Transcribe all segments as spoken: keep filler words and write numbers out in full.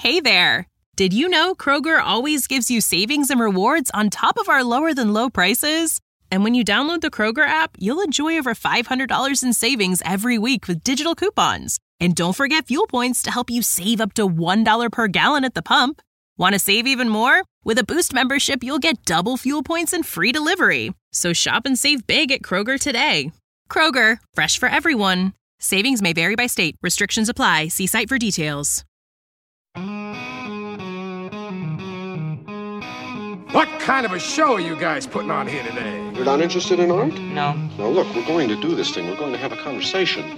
Hey there! Did you know Kroger always gives you savings and rewards on top of our lower-than-low prices? And when you download the Kroger app, you'll enjoy over five hundred dollars in savings every week with digital coupons. And don't forget fuel points to help you save up to one dollar per gallon at the pump. Want to save even more? With a Boost membership, you'll get double fuel points and free delivery. So shop and save big at Kroger today. Kroger, fresh for everyone. Savings may vary by state. Restrictions apply. See site for details. What kind of a show are you guys putting on here today? You're not interested in art? No. Now look, we're going to do this thing. We're going to have a conversation.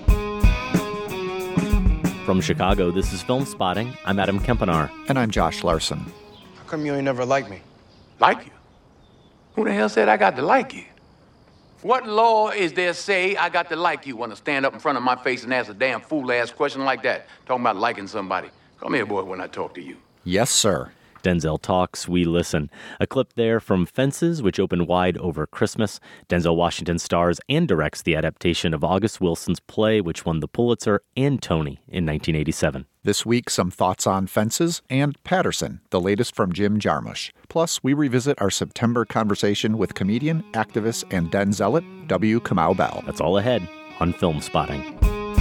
From Chicago, this is Film Spotting. I'm Adam Kempenaar. And I'm Josh Larson. How come you ain't never liked me? Like you? Who the hell said I got to like you? What law is there say I got to like you? Want to stand up in front of my face and ask a damn fool-ass question like that? Talking about liking somebody. Come here, boy, when I talk to you. Yes, sir. Denzel talks, we listen. A clip there from Fences, which opened wide over Christmas. Denzel Washington stars and directs the adaptation of August Wilson's play, which won the Pulitzer and Tony in nineteen eighty-seven. This week, some thoughts on Fences and Patterson, the latest from Jim Jarmusch. Plus, we revisit our September conversation with comedian, activist, and Den zealot, W. Kamau Bell. That's all ahead on Film Spotting.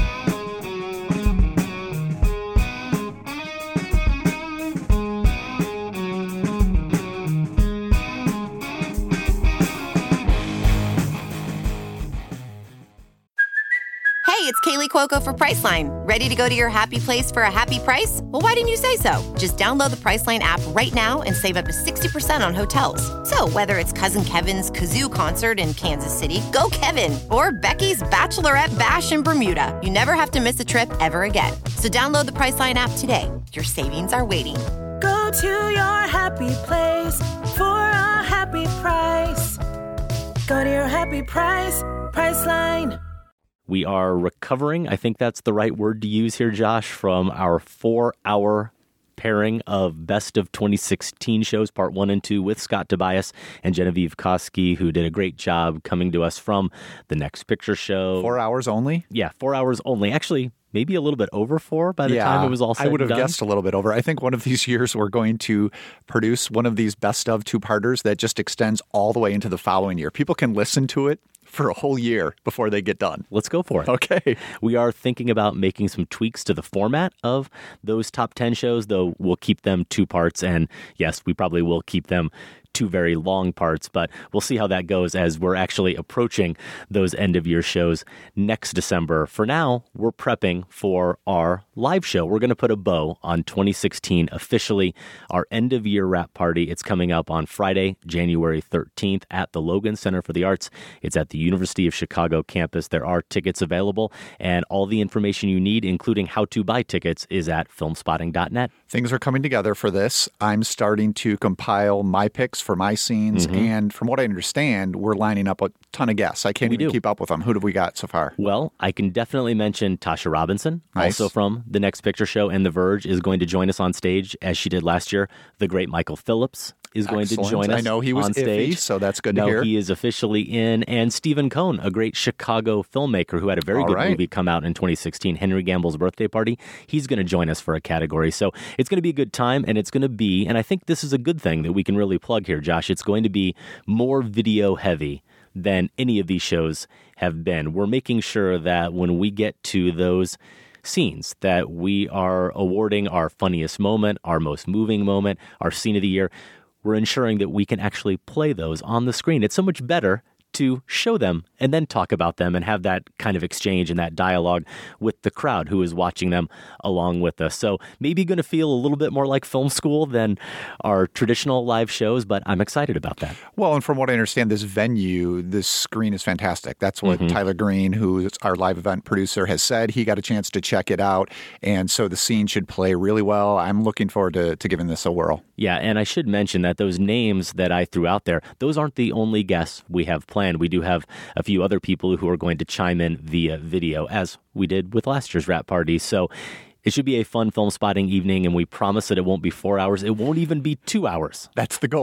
Hey, it's Kaylee Cuoco for Priceline. Ready to go to your happy place for a happy price? Well, why didn't you say so? Just download the Priceline app right now and save up to sixty percent on hotels. So whether it's Cousin Kevin's Kazoo Concert in Kansas City, go Kevin, or Becky's Bachelorette Bash in Bermuda, you never have to miss a trip ever again. So download the Priceline app today. Your savings are waiting. Go to your happy place for a happy price. Go to your happy price, Priceline. We are recovering, I think that's the right word to use here, Josh, from our four-hour pairing of Best of twenty sixteen shows, part one and two, with Scott Tobias and Genevieve Koski, who did a great job coming to us from The Next Picture Show. Four hours only? Yeah, four hours only. Actually, maybe a little bit over four by the yeah, time it was all said I would have and done. guessed a little bit over. I think one of these years we're going to produce one of these best of two-parters that just extends all the way into the following year. People can listen to it for a whole year before they get done. Let's go for it. Okay. We are thinking about making some tweaks to the format of those top ten shows, though we'll keep them two parts. And yes, we probably will keep them two very long parts, but we'll see how that goes as we're actually approaching those end of year shows next December. For now, we're prepping for our live show. We're going to put a bow on twenty sixteen officially, our end of year wrap party. It's coming up on Friday, January thirteenth at the Logan Center for the Arts. It's at the University of Chicago campus. There are tickets available, and all the information you need, including how to buy tickets, is at film spotting dot net. Things are coming together for this. I'm starting to compile my picks for my scenes, Mm-hmm. and from what I understand, we're lining up a ton of guests. I can't We even do. keep up with them. Who have we got so far? Well, I can definitely mention Tasha Robinson, Nice. also from The Next Picture Show and The Verge, is going to join us on stage as she did last year. The great Michael Phillips is going Excellent. to join us I know he was on stage. iffy, so that's good to no, hear. he is officially in. And Stephen Cohn, a great Chicago filmmaker who had a very All good right. movie come out in twenty sixteen, Henry Gamble's Birthday Party. He's going to join us for a category. So it's going to be a good time, and it's going to be, and I think this is a good thing that we can really plug here, Josh, it's going to be more video heavy than any of these shows have been. We're making sure that when we get to those scenes that we are awarding our funniest moment, our most moving moment, our scene of the year, we're ensuring that we can actually play those on the screen. It's so much better to show them and then talk about them and have that kind of exchange and that dialogue with the crowd who is watching them along with us. So maybe going to feel a little bit more like film school than our traditional live shows, but I'm excited about that. Well, and from what I understand, this venue, this screen is fantastic. That's what Mm-hmm. Tyler Green, who is our live event producer, has said. He got a chance to check it out, and so the scene should play really well. I'm looking forward to, to giving this a whirl. Yeah, and I should mention that those names that I threw out there, those aren't the only guests we have planned. We do have a few other people who are going to chime in via video, as we did with last year's wrap party. So it should be a fun film spotting evening, and we promise that it won't be four hours. It won't even be two hours. That's the goal.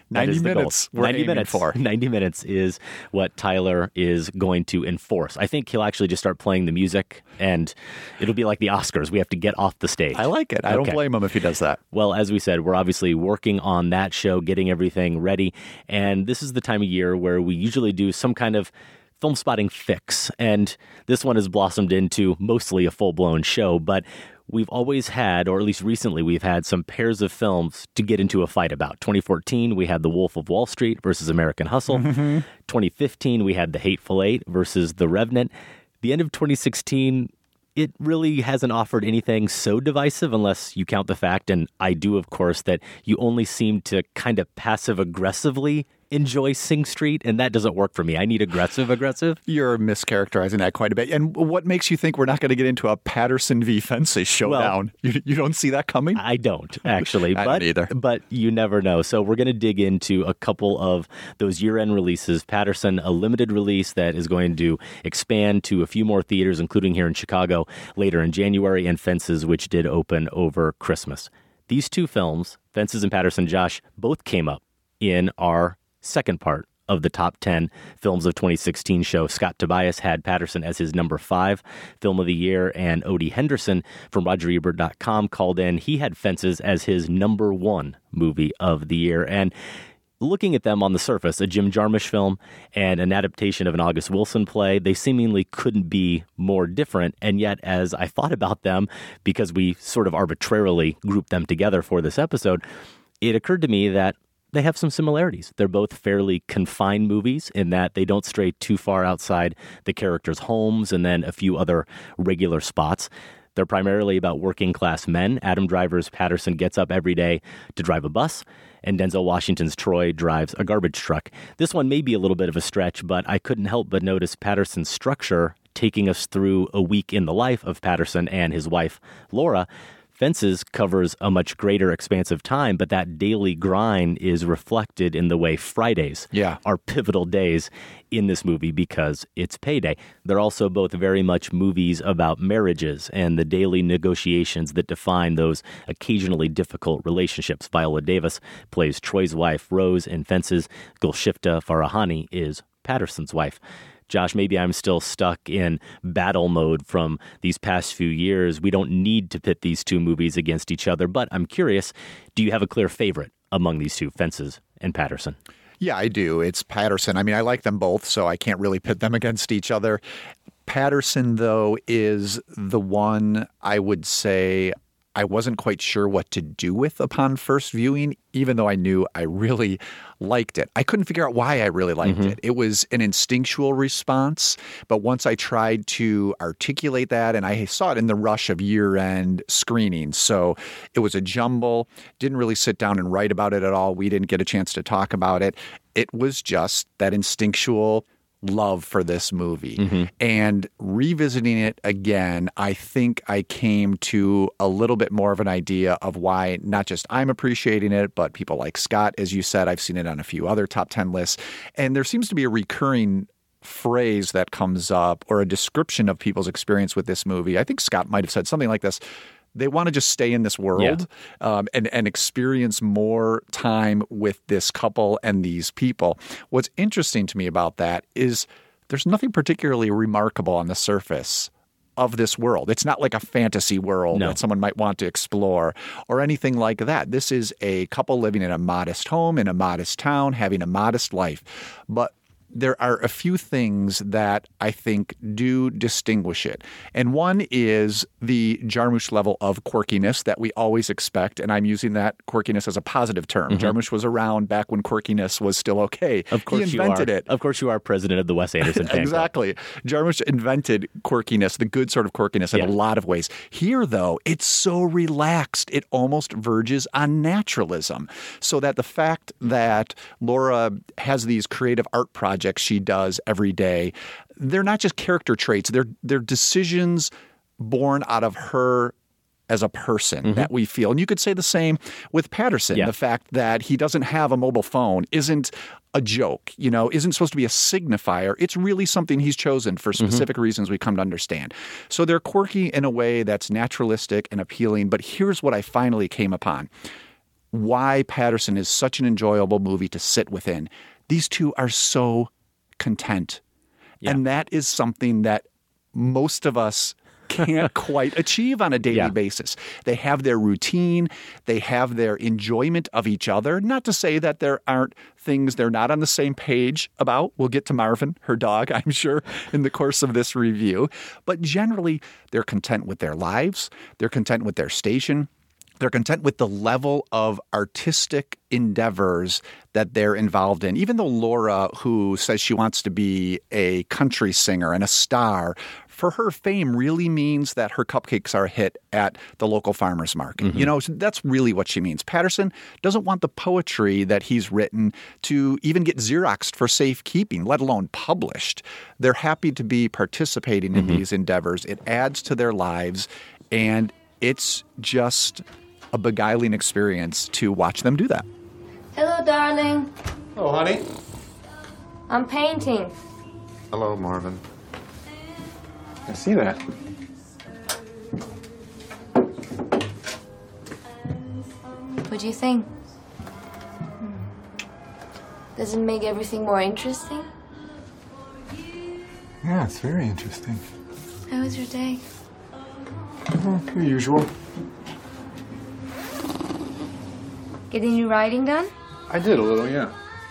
ninety minutes we're ninety aiming minutes for. ninety minutes is what Tyler is going to enforce. I think he'll actually just start playing the music, and it'll be like the Oscars. We have to get off the stage. I like it. I Okay. don't blame him if he does that. Well, as we said, we're obviously working on that show, getting everything ready. And this is the time of year where we usually do some kind of film spotting fix. And this one has blossomed into mostly a full-blown show. But we've always had, or at least recently, we've had some pairs of films to get into a fight about. twenty fourteen, we had The Wolf of Wall Street versus American Hustle. Mm-hmm. twenty fifteen, we had The Hateful Eight versus The Revenant. The end of twenty sixteen, it really hasn't offered anything so divisive unless you count the fact, and I do, of course, that you only seem to kind of passive-aggressively enjoy Sing Street, and that doesn't work for me. I need aggressive, aggressive. You're mischaracterizing that quite a bit. And what makes you think we're not going to get into a Patterson v. Fences showdown? Well, you, you don't see that coming? I don't, actually. I but, don't either. But you never know. So we're going to dig into a couple of those year-end releases. Patterson, a limited release that is going to expand to a few more theaters, including here in Chicago later in January, and Fences, which did open over Christmas. These two films, Fences and Patterson, Josh, both came up in our second part of the top ten films of twenty sixteen show. Scott Tobias had Patterson as his number five film of the year, and Odie Henderson from Roger Ebert dot com called in. He had Fences as his number one movie of the year. And looking at them on the surface, a Jim Jarmusch film and an adaptation of an August Wilson play, they seemingly couldn't be more different. And yet, as I thought about them, because we sort of arbitrarily grouped them together for this episode, it occurred to me that they have some similarities. They're both fairly confined movies in that they don't stray too far outside the characters' homes and then a few other regular spots. They're primarily about working class men. Adam Driver's Patterson gets up every day to drive a bus, and Denzel Washington's Troy drives a garbage truck. This one may be a little bit of a stretch, but I couldn't help but notice Patterson's structure taking us through a week in the life of Patterson and his wife, Laura. Fences covers a much greater expanse of time, but that daily grind is reflected in the way Fridays yeah. are pivotal days in this movie because it's payday. They're also both very much movies about marriages and the daily negotiations that define those occasionally difficult relationships. Viola Davis plays Troy's wife, Rose, in Fences. Gulshifta Farahani is Patterson's wife. Josh, maybe I'm still stuck in battle mode from these past few years. We don't need to pit these two movies against each other, but I'm curious, do you have a clear favorite among these two, Fences and Patterson? Yeah, I do. It's Patterson. I mean, I like them both, so I can't really pit them against each other. Patterson, though, is the one I would say I wasn't quite sure what to do with upon first viewing, even though I knew I really liked it. I couldn't figure out why I really liked mm-hmm. it. It was an instinctual response, but once I tried to articulate that, and I saw it in the rush of year-end screenings, so it was a jumble, didn't really sit down and write about it at all. We didn't get a chance to talk about it. It was just that instinctual love for this movie. Mm-hmm. And revisiting it again, I think I came to a little bit more of an idea of why not just I'm appreciating it, but people like Scott, as you said, I've seen it on a few other top ten lists. And there seems to be a recurring phrase that comes up or a description of people's experience with this movie. I think Scott might have said something like this. They want to just stay in this world yeah. um, and, and experience more time with this couple and these people. What's interesting to me about that is there's nothing particularly remarkable on the surface of this world. It's not like a fantasy world no. that someone might want to explore or anything like that. This is a couple living in a modest home, in a modest town, having a modest life. But there are a few things that I think do distinguish it. And one is the Jarmusch level of quirkiness that we always expect. And I'm using that quirkiness as a positive term. Mm-hmm. Jarmusch was around back when quirkiness was still okay. Of course he invented you are. it. Of course you are president of the Wes Anderson fan Exactly. club. Jarmusch invented quirkiness, the good sort of quirkiness in yeah. a lot of ways. Here, though, it's so relaxed. It almost verges on naturalism. So that the fact that Laura has these creative art projects she does every day, they're not just character traits. They're they're decisions born out of her as a person mm-hmm. that we feel. And you could say the same with Patterson. Yeah. The fact that he doesn't have a mobile phone isn't a joke, you know, isn't supposed to be a signifier. It's really something he's chosen for specific mm-hmm. reasons we come to understand. So they're quirky in a way that's naturalistic and appealing. But here's what I finally came upon. why Paterson is such an enjoyable movie to sit within. These two are so content. Yeah. And that is something that most of us can't quite achieve on a daily yeah. basis. They have their routine. They have their enjoyment of each other. Not to say that there aren't things they're not on the same page about. We'll get to Marvin, her dog, I'm sure, in the course of this review. But generally, they're content with their lives. They're content with their station. They're content with the level of artistic endeavors that they're involved in. Even though Laura, who says she wants to be a country singer and a star, for her fame really means that her cupcakes are a hit at the local farmer's market. Mm-hmm. You know, so that's really what she means. Paterson doesn't want the poetry that he's written to even get Xeroxed for safekeeping, let alone published. They're happy to be participating in mm-hmm. these endeavors. It adds to their lives, and it's just a beguiling experience to watch them do that. Hello, darling. Oh, honey. I'm painting. Hello, Marvin. I see that. What do you think? Does it make everything more interesting? Yeah, it's very interesting. How was your day? Well, the usual. Getting your writing done? I did a little, yeah.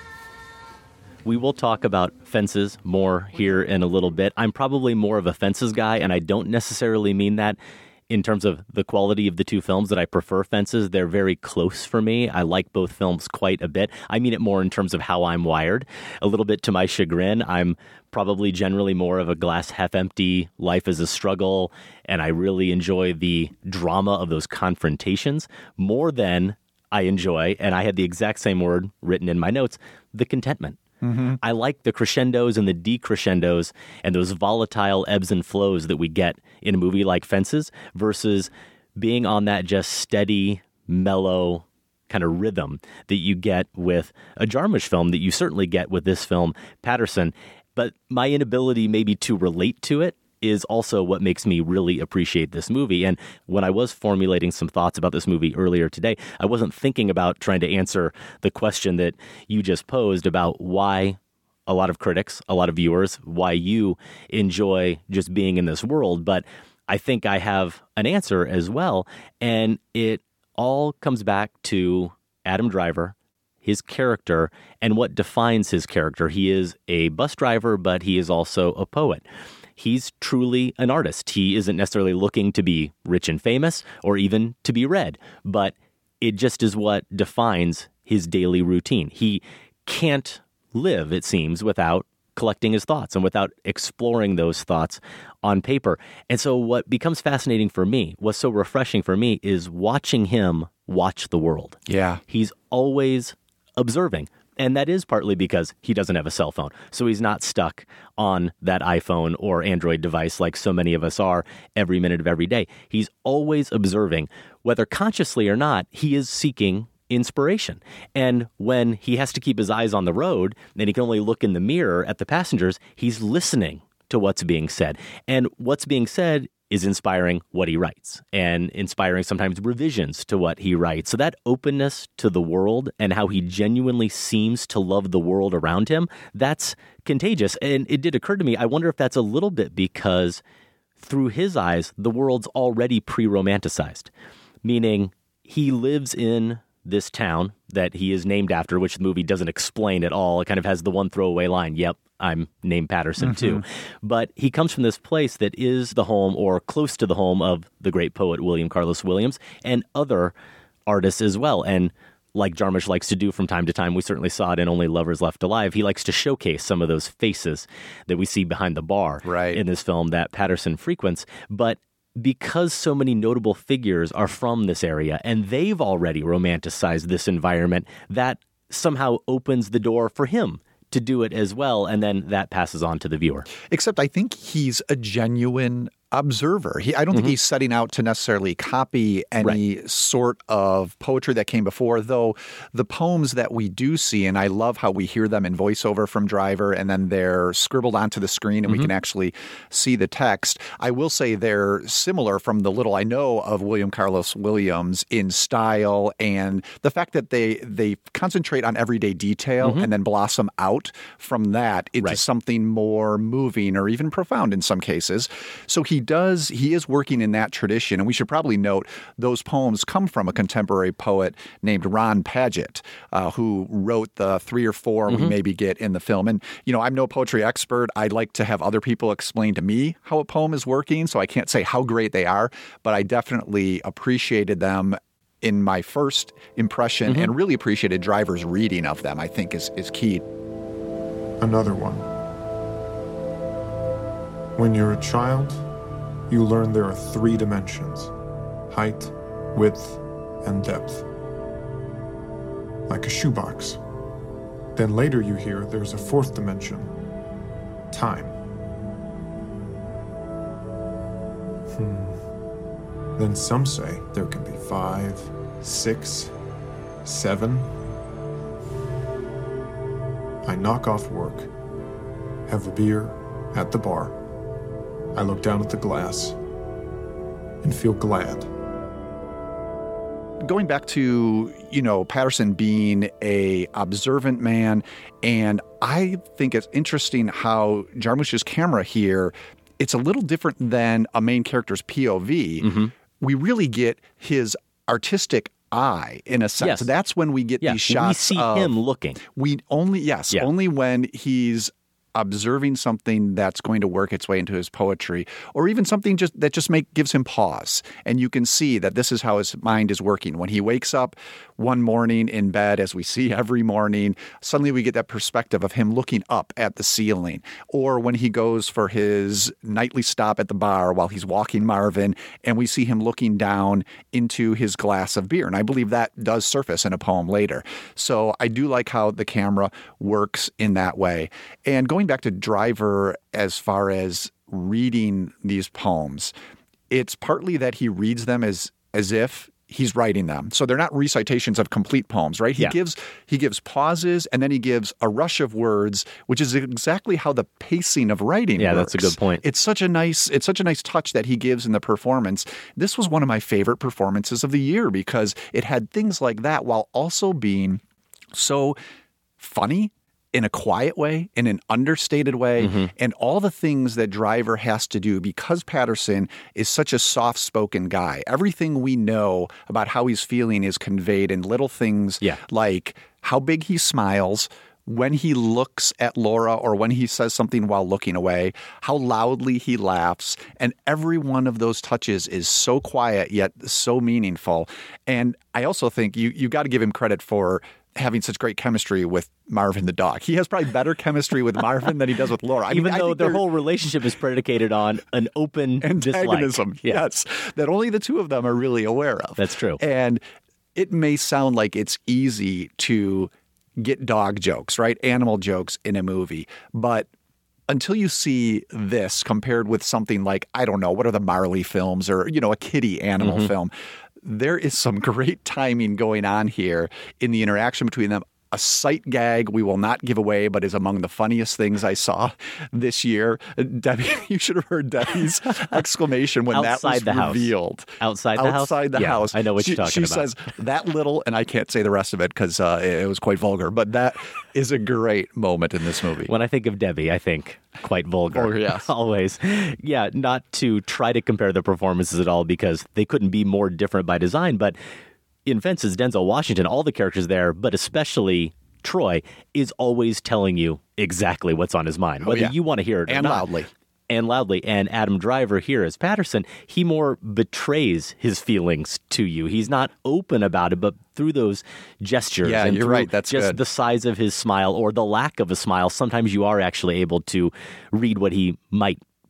We will talk about Fences more here in a little bit. I'm probably more of a Fences guy, and I don't necessarily mean that in terms of the quality of the two films that I prefer Fences. They're very close for me. I like both films quite a bit. I mean it more in terms of how I'm wired. A little bit to my chagrin, I'm probably generally more of a glass half empty, life is a struggle, and I really enjoy the drama of those confrontations more than I enjoy, and I had the exact same word written in my notes, the contentment. Mm-hmm. I like the crescendos and the decrescendos and those volatile ebbs and flows that we get in a movie like Fences versus being on that just steady, mellow kind of rhythm that you get with a Jarmusch film, that you certainly get with this film, Paterson. But my inability maybe to relate to it is also what makes me really appreciate this movie. And when I was formulating some thoughts about this movie earlier today, I wasn't thinking about trying to answer the question that you just posed about why a lot of critics, a lot of viewers, why you enjoy just being in this world. But I think I have an answer as well. And it all comes back to Adam Driver, his character, and what defines his character. He is a bus driver, but he is also a poet. He's truly an artist. He isn't necessarily looking to be rich and famous or even to be read, but it just is what defines his daily routine. He can't live, it seems, without collecting his thoughts and without exploring those thoughts on paper. And so what becomes fascinating for me, what's so refreshing for me, is watching him watch the world. Yeah. He's always observing. And that is partly because he doesn't have a cell phone. So he's not stuck on that iPhone or Android device like so many of us are every minute of every day. He's always observing. Whether consciously or not, he is seeking inspiration. And when he has to keep his eyes on the road and he can only look in the mirror at the passengers, he's listening to what's being said. And what's being said is inspiring what he writes and inspiring sometimes revisions to what he writes. So that openness to the world and how he genuinely seems to love the world around him, that's contagious. And it did occur to me, I wonder if that's a little bit because through his eyes, the world's already pre-romanticized, meaning he lives in this town that he is named after, which the movie doesn't explain at all. It kind of has the one throwaway line, yep, I'm named Paterson mm-hmm. too. But he comes from this place that is the home or close to the home of the great poet William Carlos Williams and other artists as well. And like Jarmusch likes to do from time to time, we certainly saw it in Only Lovers Left Alive, he likes to showcase some of those faces that we see behind the bar right. in this film that Paterson frequents. But because so many notable figures are from this area and they've already romanticized this environment, that somehow opens the door for him to do it as well, and then that passes on to the viewer. Except I think he's a genuine observer. He, I don't mm-hmm. think he's setting out to necessarily copy any right. sort of poetry that came before, though the poems that we do see, and I love how we hear them in voiceover from Driver, and then they're scribbled onto the screen and mm-hmm. we can actually see the text. I will say they're similar from the little I know of William Carlos Williams in style and the fact that they, they concentrate on everyday detail mm-hmm. and then blossom out from that into right. something more moving or even profound in some cases. So he does, he is working in that tradition. And we should probably note those poems come from a contemporary poet named Ron Padgett, uh, who wrote the three or four mm-hmm. we maybe get in the film. And, you know, I'm no poetry expert. I'd like to have other people explain to me how a poem is working. So I can't say how great they are, but I definitely appreciated them in my first impression mm-hmm. and really appreciated Driver's reading of them, I think is, is key. Another one. When you're a child, you learn there are three dimensions: height, width, and depth. Like a shoebox. Then later you hear there's a fourth dimension: time. Hmm. Then some say there can be five, six, seven. I knock off work, have a beer at the bar. I look down at the glass and feel glad. Going back to, you know, Patterson being a observant man, and I think it's interesting how Jarmusch's camera here, it's a little different than a main character's P O V. Mm-hmm. We really get his artistic eye in a sense. Yes. That's when we get yeah. these shots. We see of, him looking. We only, yes, yeah. only when he's observing something that's going to work its way into his poetry, or even something just that just make gives him pause. And you can see that this is how his mind is working. When he wakes up one morning in bed, as we see every morning, suddenly we get that perspective of him looking up at the ceiling. Or when he goes for his nightly stop at the bar while he's walking Marvin, and we see him looking down into his glass of beer. And I believe that does surface in a poem later. So I do like how the camera works in that way. And going back to Driver as far as reading these poems, it's partly that he reads them as as if he's writing them. So they're not recitations of complete poems, right? He yeah. gives he gives pauses and then he gives a rush of words, which is exactly how the pacing of writing yeah, works. That's a good point. It's such a nice it's such a nice touch that he gives in the performance. This was one of my favorite performances of the year because it had things like that while also being so funny in a quiet way, in an understated way, mm-hmm. and all the things that Driver has to do because Patterson is such a soft-spoken guy. Everything we know about how he's feeling is conveyed in little things yeah. like how big he smiles, when he looks at Laura or when he says something while looking away, how loudly he laughs. And every one of those touches is so quiet yet so meaningful. And I also think you you got to give him credit for having such great chemistry with Marvin the dog. He has probably better chemistry with Marvin than he does with Laura. I Even mean, though their whole relationship is predicated on an open antagonism. Dislike. Yeah. Yes, that only the two of them are really aware of. That's true. And it may sound like it's easy to get dog jokes, right? Animal jokes in a movie, but until you see this compared with something like, I don't know, what are the Marley films or, you know, a kitty animal mm-hmm. film, there is some great timing going on here in the interaction between them. A sight gag we will not give away, but is among the funniest things I saw this year. Debbie, you should have heard Debbie's exclamation when Outside that was the revealed. House. Outside the Outside house? Outside the yeah, house. I know what she, you're talking she about. She says that little, and I can't say the rest of it because uh, it was quite vulgar, but that is a great moment in this movie. When I think of Debbie, I think quite vulgar. Oh, yes. Always. Yeah, not to try to compare the performances at all because they couldn't be more different by design, but in Fences, Denzel Washington, all the characters there, but especially Troy, is always telling you exactly what's on his mind, whether oh, yeah. you want to hear it or and not. loudly. And loudly. And Adam Driver here as Patterson, he more betrays his feelings to you. He's not open about it, but through those gestures. Yeah, and you're right. That's just good. The size of his smile or the lack of a smile, sometimes you are actually able to read what he might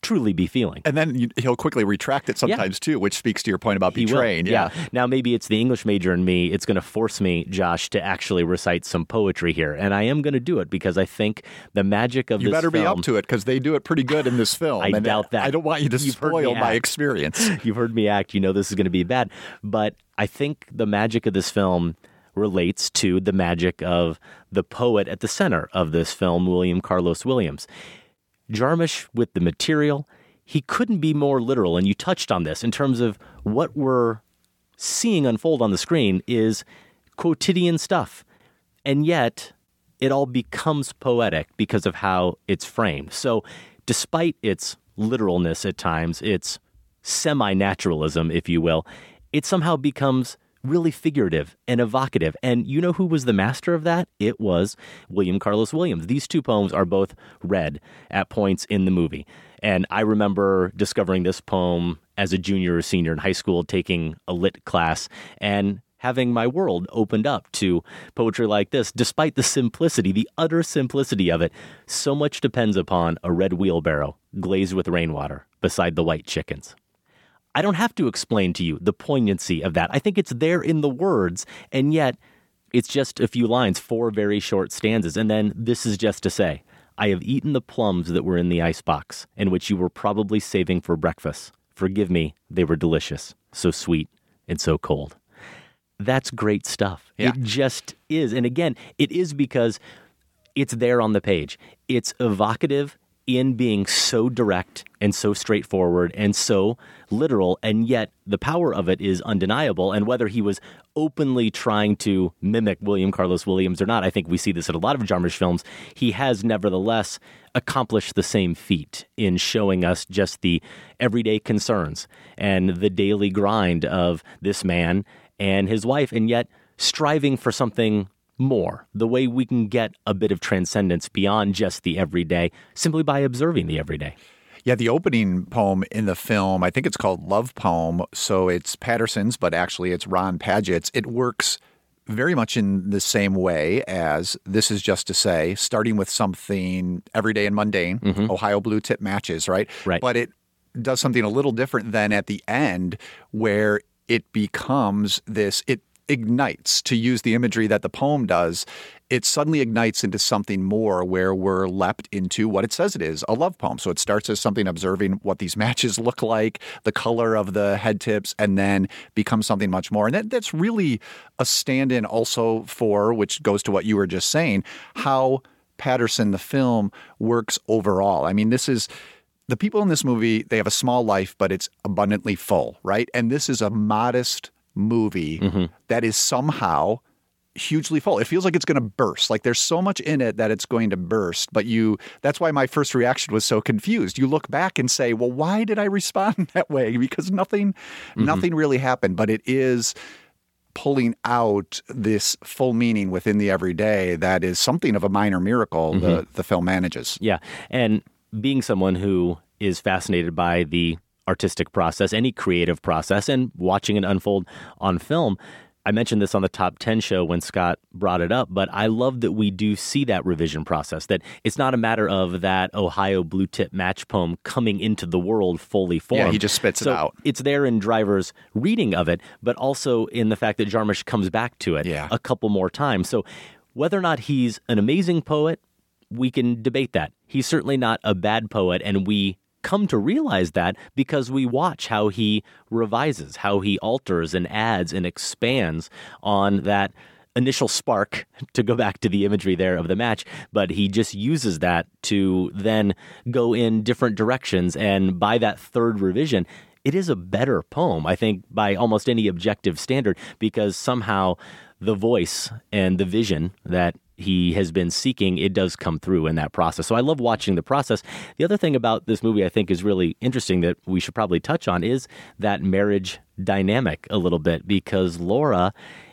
truly be feeling. And then you, he'll quickly retract it sometimes, yeah. too, which speaks to your point about He betraying. Will. Yeah. yeah. Now, maybe it's the English major in me. It's going to force me, Josh, to actually recite some poetry here. And I am going to do it because I think the magic of you this better film... be up to it because they do it pretty good in this film. I and doubt that. I don't want you to You've spoil my experience. You've heard me act. You know this is going to be bad. But I think the magic of this film relates to the magic of the poet at the center of this film, William Carlos Williams. Jarmusch, with the material, he couldn't be more literal, and you touched on this in terms of what we're seeing unfold on the screen is quotidian stuff, and yet it all becomes poetic because of how it's framed. So despite its literalness at times, its semi-naturalism, if you will, it somehow becomes really figurative and evocative. And you know who was the master of that? It was William Carlos Williams. These two poems are both read at points in the movie. And I remember discovering this poem as a junior or senior in high school, taking a lit class and having my world opened up to poetry like this. Despite the simplicity, the utter simplicity of it, so much depends upon a red wheelbarrow glazed with rainwater beside the white chickens. I don't have to explain to you the poignancy of that. I think it's there in the words, and yet it's just a few lines, four very short stanzas. And then this is just to say, I have eaten the plums that were in the icebox, and which you were probably saving for breakfast. Forgive me, they were delicious, so sweet and so cold. That's great stuff. Yeah. It just is. And again, it is because it's there on the page. It's evocative in being so direct and so straightforward and so literal, and yet the power of it is undeniable. And whether he was openly trying to mimic William Carlos Williams or not, I think we see this in a lot of Jarmusch films, he has nevertheless accomplished the same feat in showing us just the everyday concerns and the daily grind of this man and his wife, and yet striving for something more, the way we can get a bit of transcendence beyond just the everyday simply by observing the everyday. Yeah, the opening poem in the film, I think it's called Love Poem. So it's Patterson's, but actually it's Ron Padgett's. It works very much in the same way as This Is Just to Say, starting with something everyday and mundane, mm-hmm. Ohio Blue Tip matches, right? Right. But it does something a little different than at the end where it becomes this, it ignites, to use the imagery that the poem does, it suddenly ignites into something more where we're leapt into what it says it is, a love poem. So it starts as something observing what these matches look like, the color of the head tips, and then becomes something much more. And that, that's really a stand-in also for, which goes to what you were just saying, how Patterson, the film, works overall. I mean, this is... The people in this movie, they have a small life, but it's abundantly full, right? And this is a modest movie mm-hmm. that is somehow hugely full. It feels like it's going to burst. Like there's so much in it that it's going to burst. But you, that's why my first reaction was so confused. You look back and say, well, why did I respond that way? Because nothing, mm-hmm. nothing really happened. But it is pulling out this full meaning within the everyday that is something of a minor miracle mm-hmm. the, the film manages. Yeah. And being someone who is fascinated by the artistic process, any creative process, and watching it unfold on film, I mentioned this on the Top ten show when Scott brought it up, but I love that we do see that revision process, that it's not a matter of that Ohio Blue Tip match poem coming into the world fully formed. Yeah, he just spits so it out. It's there in Driver's reading of it, but also in the fact that Jarmusch comes back to it yeah. a couple more times. So whether or not he's an amazing poet, we can debate that. He's certainly not a bad poet, and we come to realize that because we watch how he revises, how he alters and adds and expands on that initial spark, to go back to the imagery there of the match, but he just uses that to then go in different directions. And by that third revision, it is a better poem, I think, by almost any objective standard, because somehow the voice and the vision that he has been seeking, it does come through in that process. So I love watching the process. The other thing about this movie I think is really interesting that we should probably touch on is that marriage dynamic a little bit, because Laura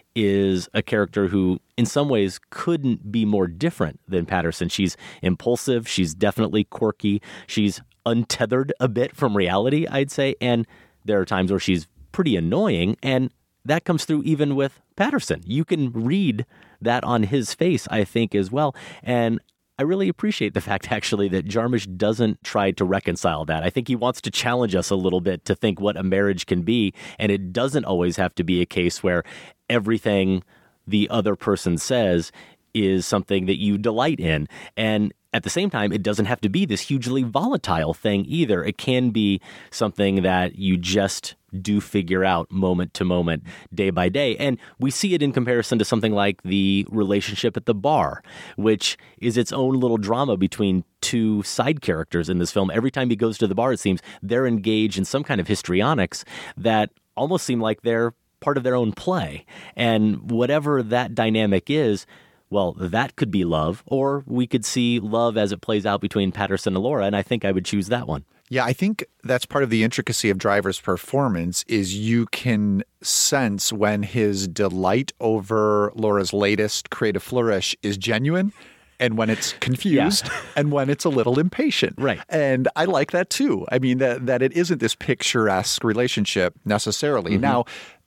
is a character who in some ways couldn't be more different than Patterson. She's impulsive. She's definitely quirky. She's untethered a bit from reality, I'd say. And there are times where she's pretty annoying, and that comes through even with Patterson. You can read that on his face, I think, as well. And I I really appreciate the fact, actually, that Jarmusch doesn't try to reconcile that. I think he wants to challenge us a little bit to think what a marriage can be, and it doesn't always have to be a case where everything the other person says is something that you delight in. And at the same time, it doesn't have to be this hugely volatile thing either. It can be something that you just do figure out moment to moment, day by day. And we see it in comparison to something like the relationship at the bar, which is its own little drama between two side characters in this film. Every time he goes to the bar, it seems they're engaged in some kind of histrionics that almost seem like they're part of their own play. And whatever that dynamic is, well, that could be love, or we could see love as it plays out between Patterson and Laura, and I think I would choose that one. Yeah, I think that's part of the intricacy of Driver's performance is you can sense when his delight over Laura's latest creative flourish is genuine and when it's confused yeah. and when it's a little impatient. Right. And I like that too. I mean, that, that it isn't this picturesque relationship necessarily. Mm-hmm. Now,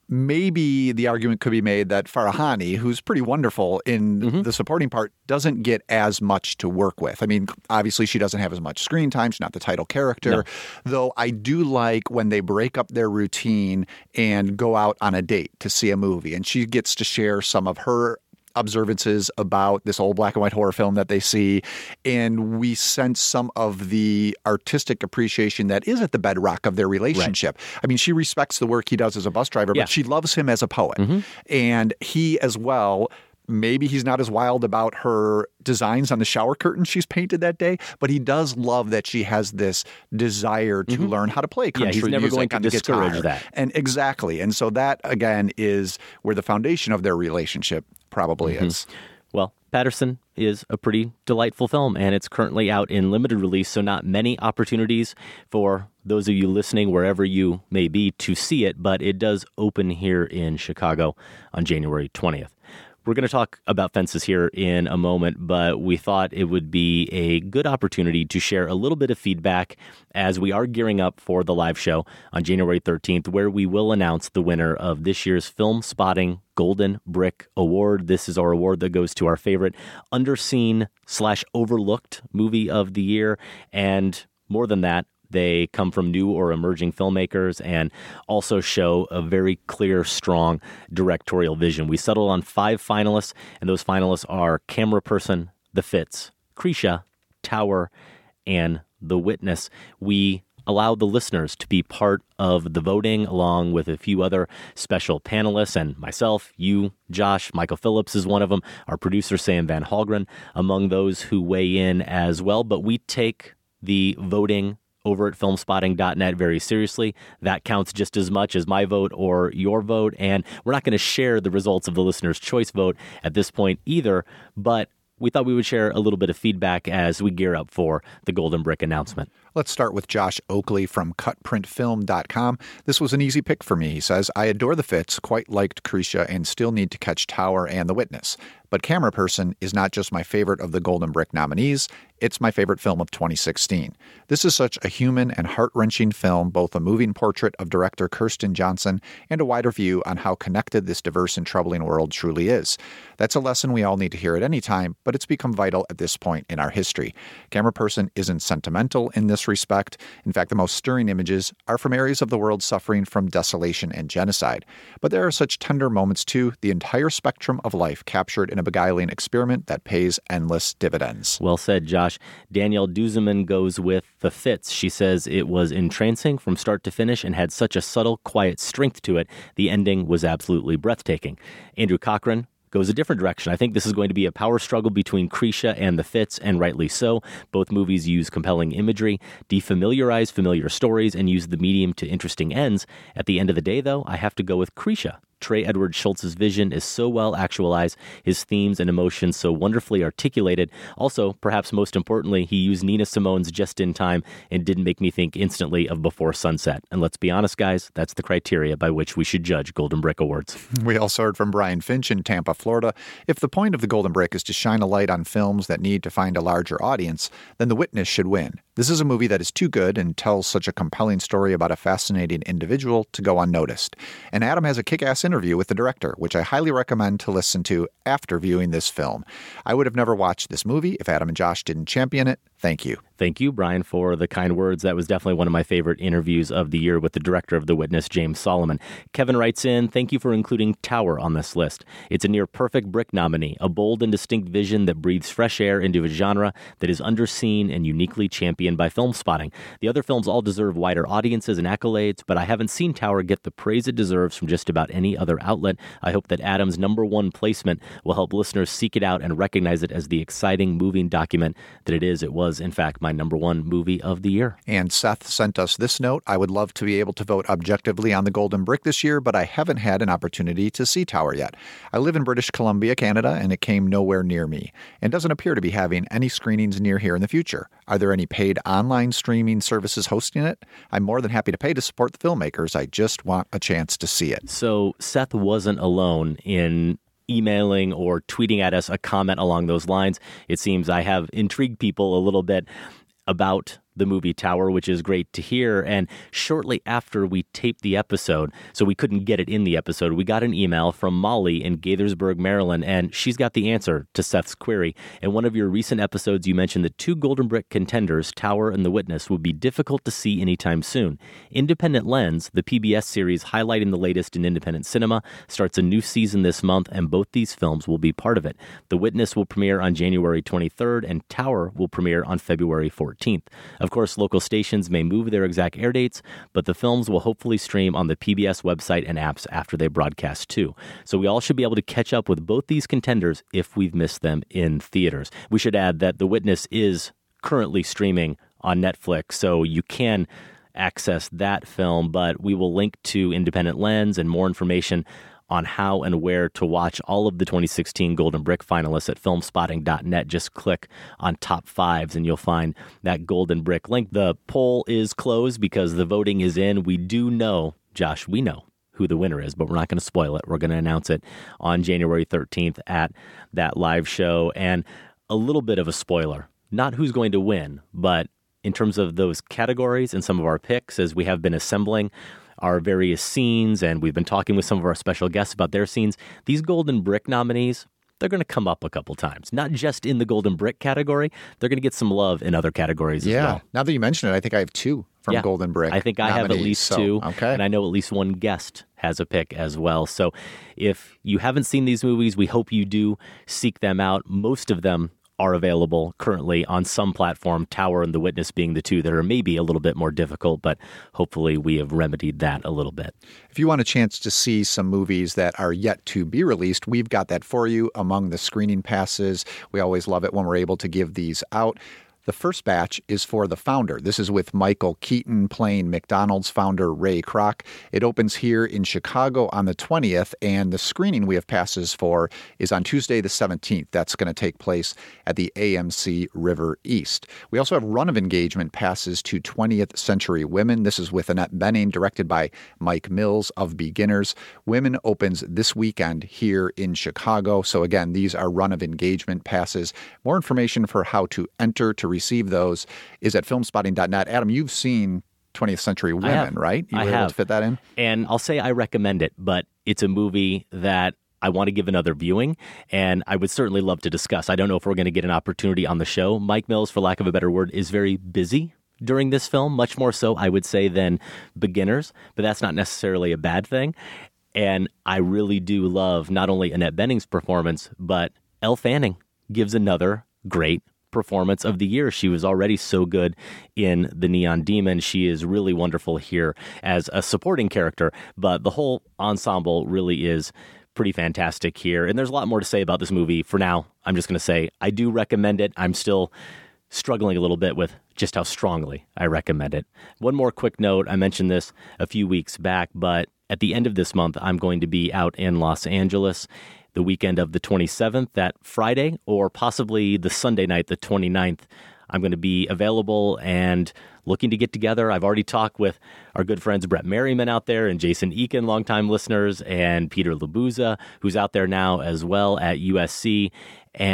maybe the argument could be made that Farahani, who's pretty wonderful in mm-hmm. the supporting part, doesn't get as much to work with. I mean, obviously she doesn't have as much screen time. She's not the title character. No. Though I do like when they break up their routine and go out on a date to see a movie. And she gets to share some of her observances about this old black and white horror film that they see, and we sense some of the artistic appreciation that is at the bedrock of their relationship. Right. I mean, she respects the work he does as a bus driver, yeah. but she loves him as a poet. Mm-hmm. And he as well, maybe he's not as wild about her designs on the shower curtain she's painted that day, but he does love that she has this desire to mm-hmm. learn how to play country music. Yeah, he's never going to on the discourage guitar. that. And exactly. And so that, again, is where the foundation of their relationship probably mm-hmm. is. Well, Patterson is a pretty delightful film, and it's currently out in limited release, so not many opportunities for those of you listening, wherever you may be, to see it, but it does open here in Chicago on January twentieth. We're going to talk about Fences here in a moment, but we thought it would be a good opportunity to share a little bit of feedback as we are gearing up for the live show on January thirteenth, where we will announce the winner of this year's Film Spotting Golden Brick Award. This is our award that goes to our favorite underseen slash overlooked movie of the year. And more than that, they come from new or emerging filmmakers and also show a very clear, strong directorial vision. We settled on five finalists, and those finalists are Camera Person, The Fits, Krisha, Tower, and The Witness. We allowed the listeners to be part of the voting along with a few other special panelists, and myself, you, Josh, Michael Phillips is one of them, our producer Sam Van Halgren, among those who weigh in as well. But we take the voting over at film spotting dot net very seriously. That counts just as much as my vote or your vote, and we're not going to share the results of the listener's choice vote at this point either, but we thought we would share a little bit of feedback as we gear up for the Golden Brick announcement. Let's start with Josh Oakley from cut print film dot com. This was an easy pick for me. He says, I adore The Fits, quite liked Krisha, and still need to catch Tower and The Witness. But Camera Person is not just my favorite of the Golden Brick nominees, it's my favorite film of twenty sixteen. This is such a human and heart-wrenching film, both a moving portrait of director Kirsten Johnson and a wider view on how connected this diverse and troubling world truly is. That's a lesson we all need to hear at any time, but it's become vital at this point in our history. Camera Person isn't sentimental in this respect. In fact, the most stirring images are from areas of the world suffering from desolation and genocide. But there are such tender moments too, the entire spectrum of life captured in a beguiling experiment that pays endless dividends. Well said, Josh. Danielle Duzeman goes with The Fits. She says it was entrancing from start to finish and had such a subtle, quiet strength to it. The ending was absolutely breathtaking. Andrew Cochran goes a different direction. I think this is going to be a power struggle between Krisha and The Fits, and rightly so. Both movies use compelling imagery, defamiliarize familiar stories, and use the medium to interesting ends. At the end of the day, though, I have to go with Krisha. Trey Edward Schultz's vision is so well actualized, his themes and emotions so wonderfully articulated. Also, perhaps most importantly, he used Nina Simone's Just in Time and didn't make me think instantly of Before Sunset. And let's be honest, guys, that's the criteria by which we should judge Golden Brick Awards. We also heard from Brian Finch in Tampa, Florida. If the point of the Golden Brick is to shine a light on films that need to find a larger audience, then The Witness should win. This is a movie that is too good and tells such a compelling story about a fascinating individual to go unnoticed. And Adam has a kick-ass interview with the director, which I highly recommend to listen to after viewing this film. I would have never watched this movie if Adam and Josh didn't champion it. Thank you. Thank you, Brian, for the kind words. That was definitely one of my favorite interviews of the year with the director of The Witness, James Solomon. Kevin writes in, thank you for including Tower on this list. It's a near-perfect Brick nominee, a bold and distinct vision that breathes fresh air into a genre that is underseen and uniquely championed by Film Spotting. The other films all deserve wider audiences and accolades, but I haven't seen Tower get the praise it deserves from just about any other outlet. I hope that Adam's number one placement will help listeners seek it out and recognize it as the exciting, moving document that it is. It was, in fact, my number one movie of the year. And Seth sent us this note. I would love to be able to vote objectively on the Golden Brick this year, but I haven't had an opportunity to see Tower yet. I live in British Columbia, Canada, and it came nowhere near me, and doesn't appear to be having any screenings near here in the future. Are there any paid online streaming services hosting it? I'm more than happy to pay to support the filmmakers. I just want a chance to see it. So Seth wasn't alone in emailing or tweeting at us a comment along those lines. It seems I have intrigued people a little bit about the movie Tower, which is great to hear. And shortly after we taped the episode, so we couldn't get it in the episode, we got an email from Molly in Gaithersburg, Maryland, and she's got the answer to Seth's query. In one of your recent episodes, you mentioned that two Golden Brick contenders, Tower and The Witness, would be difficult to see anytime soon. Independent Lens, the P B S series highlighting the latest in independent cinema, starts a new season this month, and both these films will be part of it. The Witness will premiere on January twenty-third, and Tower will premiere on February fourteenth. Of course, local stations may move their exact air dates, but the films will hopefully stream on the P B S website and apps after they broadcast too. So we all should be able to catch up with both these contenders if we've missed them in theaters. We should add that The Witness is currently streaming on Netflix, so you can access that film, but we will link to Independent Lens and more information on how and where to watch all of the twenty sixteen Golden Brick finalists at filmspotting dot net. Just click on Top Fives and you'll find that Golden Brick link. The poll is closed because the voting is in. We do know, Josh, we know who the winner is, but we're not going to spoil it. We're going to announce it on January thirteenth at that live show. And a little bit of a spoiler, not who's going to win, but in terms of those categories and some of our picks as we have been assembling our various scenes, and we've been talking with some of our special guests about their scenes. These Golden Brick nominees, they're going to come up a couple times, not just in the Golden Brick category. They're going to get some love in other categories yeah. as well. Now that you mention it, I think I have two from yeah. Golden Brick. I think I nominees, have at least so, two, okay. and I know at least one guest has a pick as well. So if you haven't seen these movies, we hope you do seek them out. Most of them are available currently on some platform, Tower and The Witness being the two that are maybe a little bit more difficult, but hopefully we have remedied that a little bit. If you want a chance to see some movies that are yet to be released, we've got that for you among the screening passes. We always love it when we're able to give these out. The first batch is for The Founder. This is with Michael Keaton playing McDonald's founder Ray Kroc. It opens here in Chicago on the twentieth, and the screening we have passes for is on Tuesday the seventeenth. That's going to take place at the A M C River East. We also have run of engagement passes to twentieth Century Women. This is with Annette Bening, directed by Mike Mills of Beginners. Women opens this weekend here in Chicago. So again, these are run of engagement passes. More information for how to enter to receive those is at filmspotting dot net. Adam, you've seen twentieth Century Women, right? You were I able have. to fit that in? And I'll say I recommend it, but it's a movie that I want to give another viewing, and I would certainly love to discuss. I don't know if we're going to get an opportunity on the show. Mike Mills, for lack of a better word, is very busy during this film, much more so, I would say, than Beginners, but that's not necessarily a bad thing. And I really do love not only Annette Bening's performance, but Elle Fanning gives another great performance of the year. She was already so good in The Neon Demon. She is really wonderful here as a supporting character, but the whole ensemble really is pretty fantastic here. And there's a lot more to say about this movie. For now, I'm just going to say I do recommend it. I'm still struggling a little bit with just how strongly I recommend it. One more quick note. I mentioned this a few weeks back, but at the end of this month, I'm going to be out in Los Angeles the weekend of the twenty-seventh, that Friday, or possibly the Sunday night, the twenty-ninth. I'm going to be available and looking to get together. I've already talked with our good friends Brett Merriman out there and Jason Eakin, longtime listeners, and Peter Labuza, who's out there now as well at U S C. And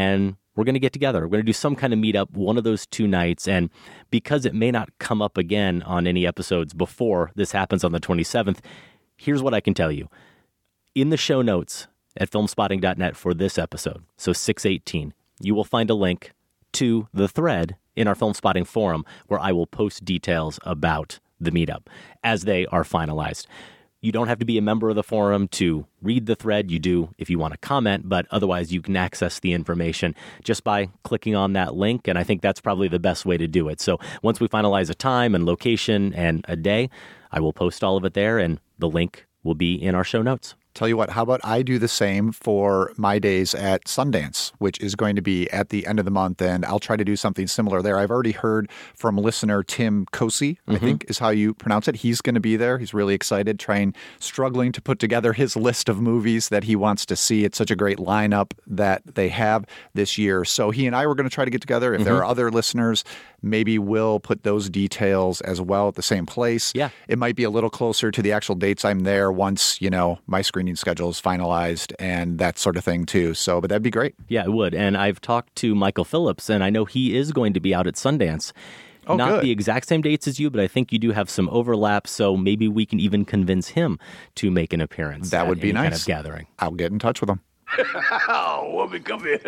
we're going to get together. We're going to do some kind of meetup one of those two nights. And because it may not come up again on any episodes before this happens on the twenty-seventh, here's what I can tell you. In the show notes at filmspotting dot net for this episode, so six eighteen, you will find a link to the thread in our Filmspotting forum where I will post details about the meetup as they are finalized. You don't have to be a member of the forum to read the thread. You do if you want to comment, but otherwise you can access the information just by clicking on that link, and I think that's probably the best way to do it. So once we finalize a time and location and a day, I will post all of it there, and the link will be in our show notes. Tell you what, how about I do the same for my days at Sundance, which is going to be at the end of the month, and I'll try to do something similar there. I've already heard from listener Tim Kosi, mm-hmm. I think is how you pronounce it. He's going to be there. He's really excited, trying, struggling to put together his list of movies that he wants to see. It's such a great lineup that they have this year. So he and I were going to try to get together. If mm-hmm. there are other listeners, maybe we'll put those details as well at the same place. Yeah. It might be a little closer to the actual dates I'm there once, you know, my screening schedule is finalized and that sort of thing too. So, but that'd be great. Yeah, it would. And I've talked to Michael Phillips, and I know he is going to be out at Sundance. Oh, Not good. the exact same dates as you, but I think you do have some overlap, so maybe we can even convince him to make an appearance. That would be nice. Kind of gathering. I'll get in touch with him. Oh, woman, come here.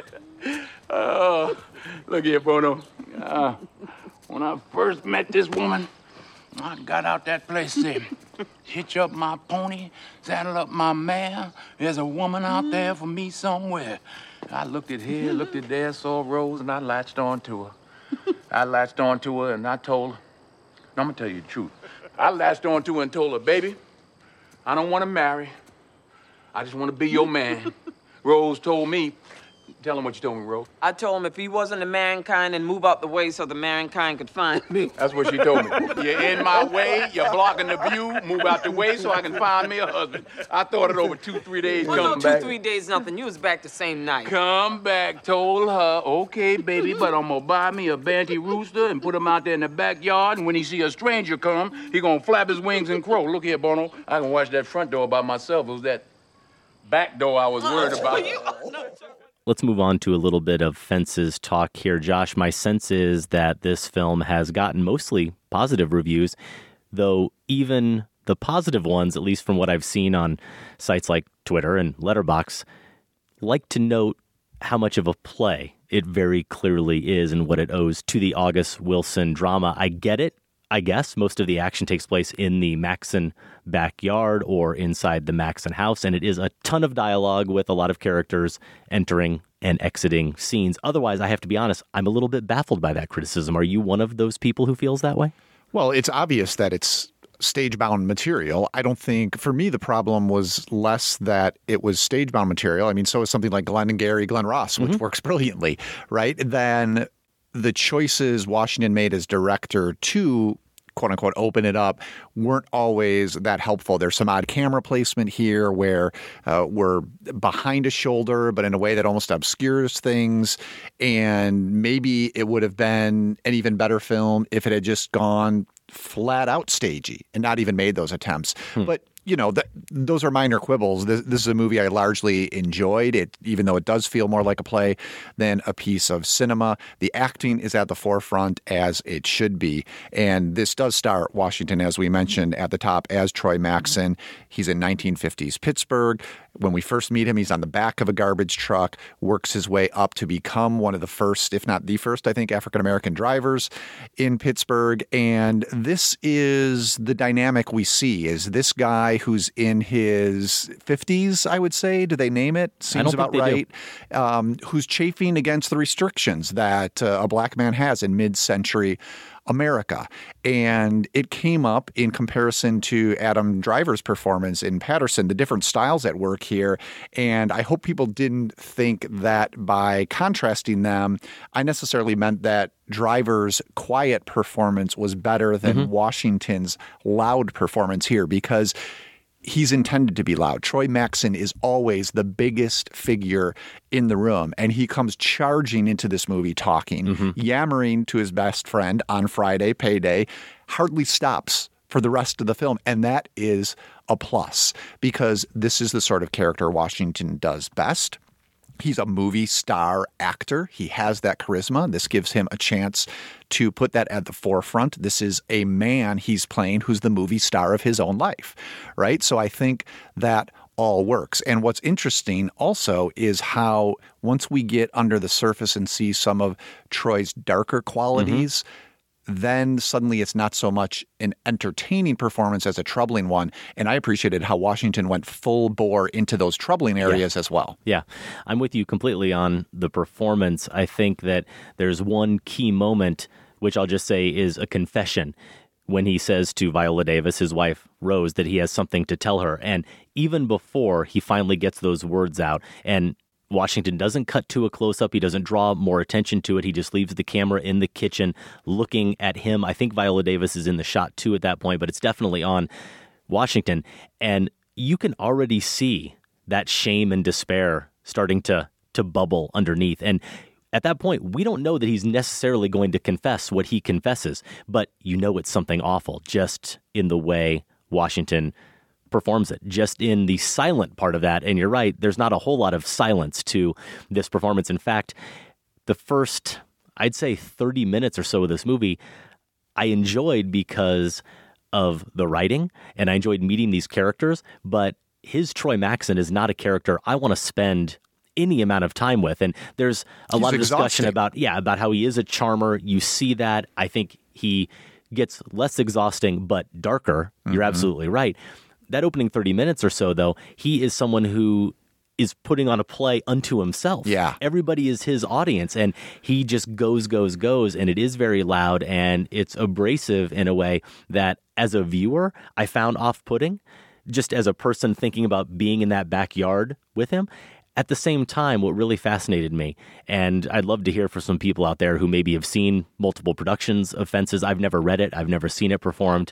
Oh, look here, Bono. Uh, when I first met this woman, I got out that place, said, hitch up my pony, saddle up my mare. There's a woman out there for me somewhere. I looked at here, looked at there, saw Rose, and I latched on to her. I latched on to her, and I told her, no, I'm going to tell you the truth. I latched on to her and told her, baby, I don't want to marry. I just want to be your man. Rose told me, tell him what you told me, Rose. I told him if he wasn't a mankind, then move out the way so the mankind could find me. That's what she told me. You're in my way, you're blocking the view, move out the way so I can find me a husband. I thought it over two, three days, well, come no, two, back. three days, nothing. You was back the same night. Come back, told her, okay, baby, but I'm gonna buy me a banty rooster and put him out there in the backyard, and when he see a stranger come, he gonna flap his wings and crow. Look here, Bono, I can watch that front door by myself. It was that back door I was worried about. Let's move on to a little bit of Fences talk here. Josh, my sense is that this film has gotten mostly positive reviews, though even the positive ones, at least from what I've seen on sites like Twitter and Letterboxd, like to note how much of a play it very clearly is and what it owes to the August Wilson drama. I get it. I guess most of the action takes place in the Maxon backyard or inside the Maxon house, and it is a ton of dialogue with a lot of characters entering and exiting scenes. Otherwise, I have to be honest, I'm a little bit baffled by that criticism. Are you one of those people who feels that way? Well, it's obvious that it's stage-bound material. I don't think, for me, the problem was less that it was stage-bound material. I mean, so is something like Glenn and Gary, Glenn Ross, which mm-hmm. works brilliantly, right? Then the choices Washington made as director to quote unquote open it up weren't always that helpful. There's some odd camera placement here where uh, we're behind a shoulder, but in a way that almost obscures things. And maybe it would have been an even better film if it had just gone flat out stagey and not even made those attempts. Hmm. But you know, th- those are minor quibbles. This, this is a movie I largely enjoyed, it, even though it does feel more like a play than a piece of cinema. The acting is at the forefront, as it should be. And this does star Washington, as we mentioned at the top, as Troy Maxon. He's in nineteen fifties Pittsburgh. When we first meet him, he's on the back of a garbage truck, works his way up to become one of the first, if not the first, I think, African-American drivers in Pittsburgh. And this is the dynamic we see, is this guy who's in his fifties, I would say. Do they name it? Seems about right. Um, who's chafing against the restrictions that uh, a black man has in mid-century America. And it came up in comparison to Adam Driver's performance in Paterson, the different styles at work here. And I hope people didn't think that by contrasting them, I necessarily meant that Driver's quiet performance was better than mm-hmm. Washington's loud performance here, because he's intended to be loud. Troy Maxon is always the biggest figure in the room, and he comes charging into this movie talking, mm-hmm. yammering to his best friend on Friday, payday, hardly stops for the rest of the film. And that is a plus, because this is the sort of character Washington does best. he's a movie star actor. He has that charisma. This gives him a chance to put that at the forefront. This is a man he's playing who's the movie star of his own life, right? So I think that all works. And what's interesting also is how once we get under the surface and see some of Troy's darker qualities, mm-hmm. then suddenly it's not so much an entertaining performance as a troubling one. And I appreciated how Washington went full bore into those troubling areas yeah. as well. Yeah, I'm with you completely on the performance. I think that there's one key moment, which I'll just say is a confession, when he says to Viola Davis, his wife, Rose, that he has something to tell her. And even before he finally gets those words out, and Washington doesn't cut to a close-up, he doesn't draw more attention to it, he just leaves the camera in the kitchen looking at him. I think Viola Davis is in the shot too at that point, but it's definitely on Washington. And you can already see that shame and despair starting to, to bubble underneath. And at that point, we don't know that he's necessarily going to confess what he confesses, but you know it's something awful just in the way Washington performs it, just in the silent part of that. And you're right, there's not a whole lot of silence to this performance. In fact, the first, I'd say thirty minutes or so of this movie, I enjoyed because of the writing, and I enjoyed meeting these characters, but his Troy Maxson is not a character I want to spend any amount of time with. And there's a He's lot of discussion exhausting. about, yeah, about how he is a charmer. You see that. I think he gets less exhausting, but darker. You're Mm-hmm. absolutely right. That opening thirty minutes or so, though, he is someone who is putting on a play unto himself. Yeah. Everybody is his audience, and he just goes, goes, goes, and it is very loud, and it's abrasive in a way that, as a viewer, I found off-putting, just as a person thinking about being in that backyard with him. At the same time, what really fascinated me, and I'd love to hear from some people out there who maybe have seen multiple productions of Fences. I've never read it. I've never seen it performed.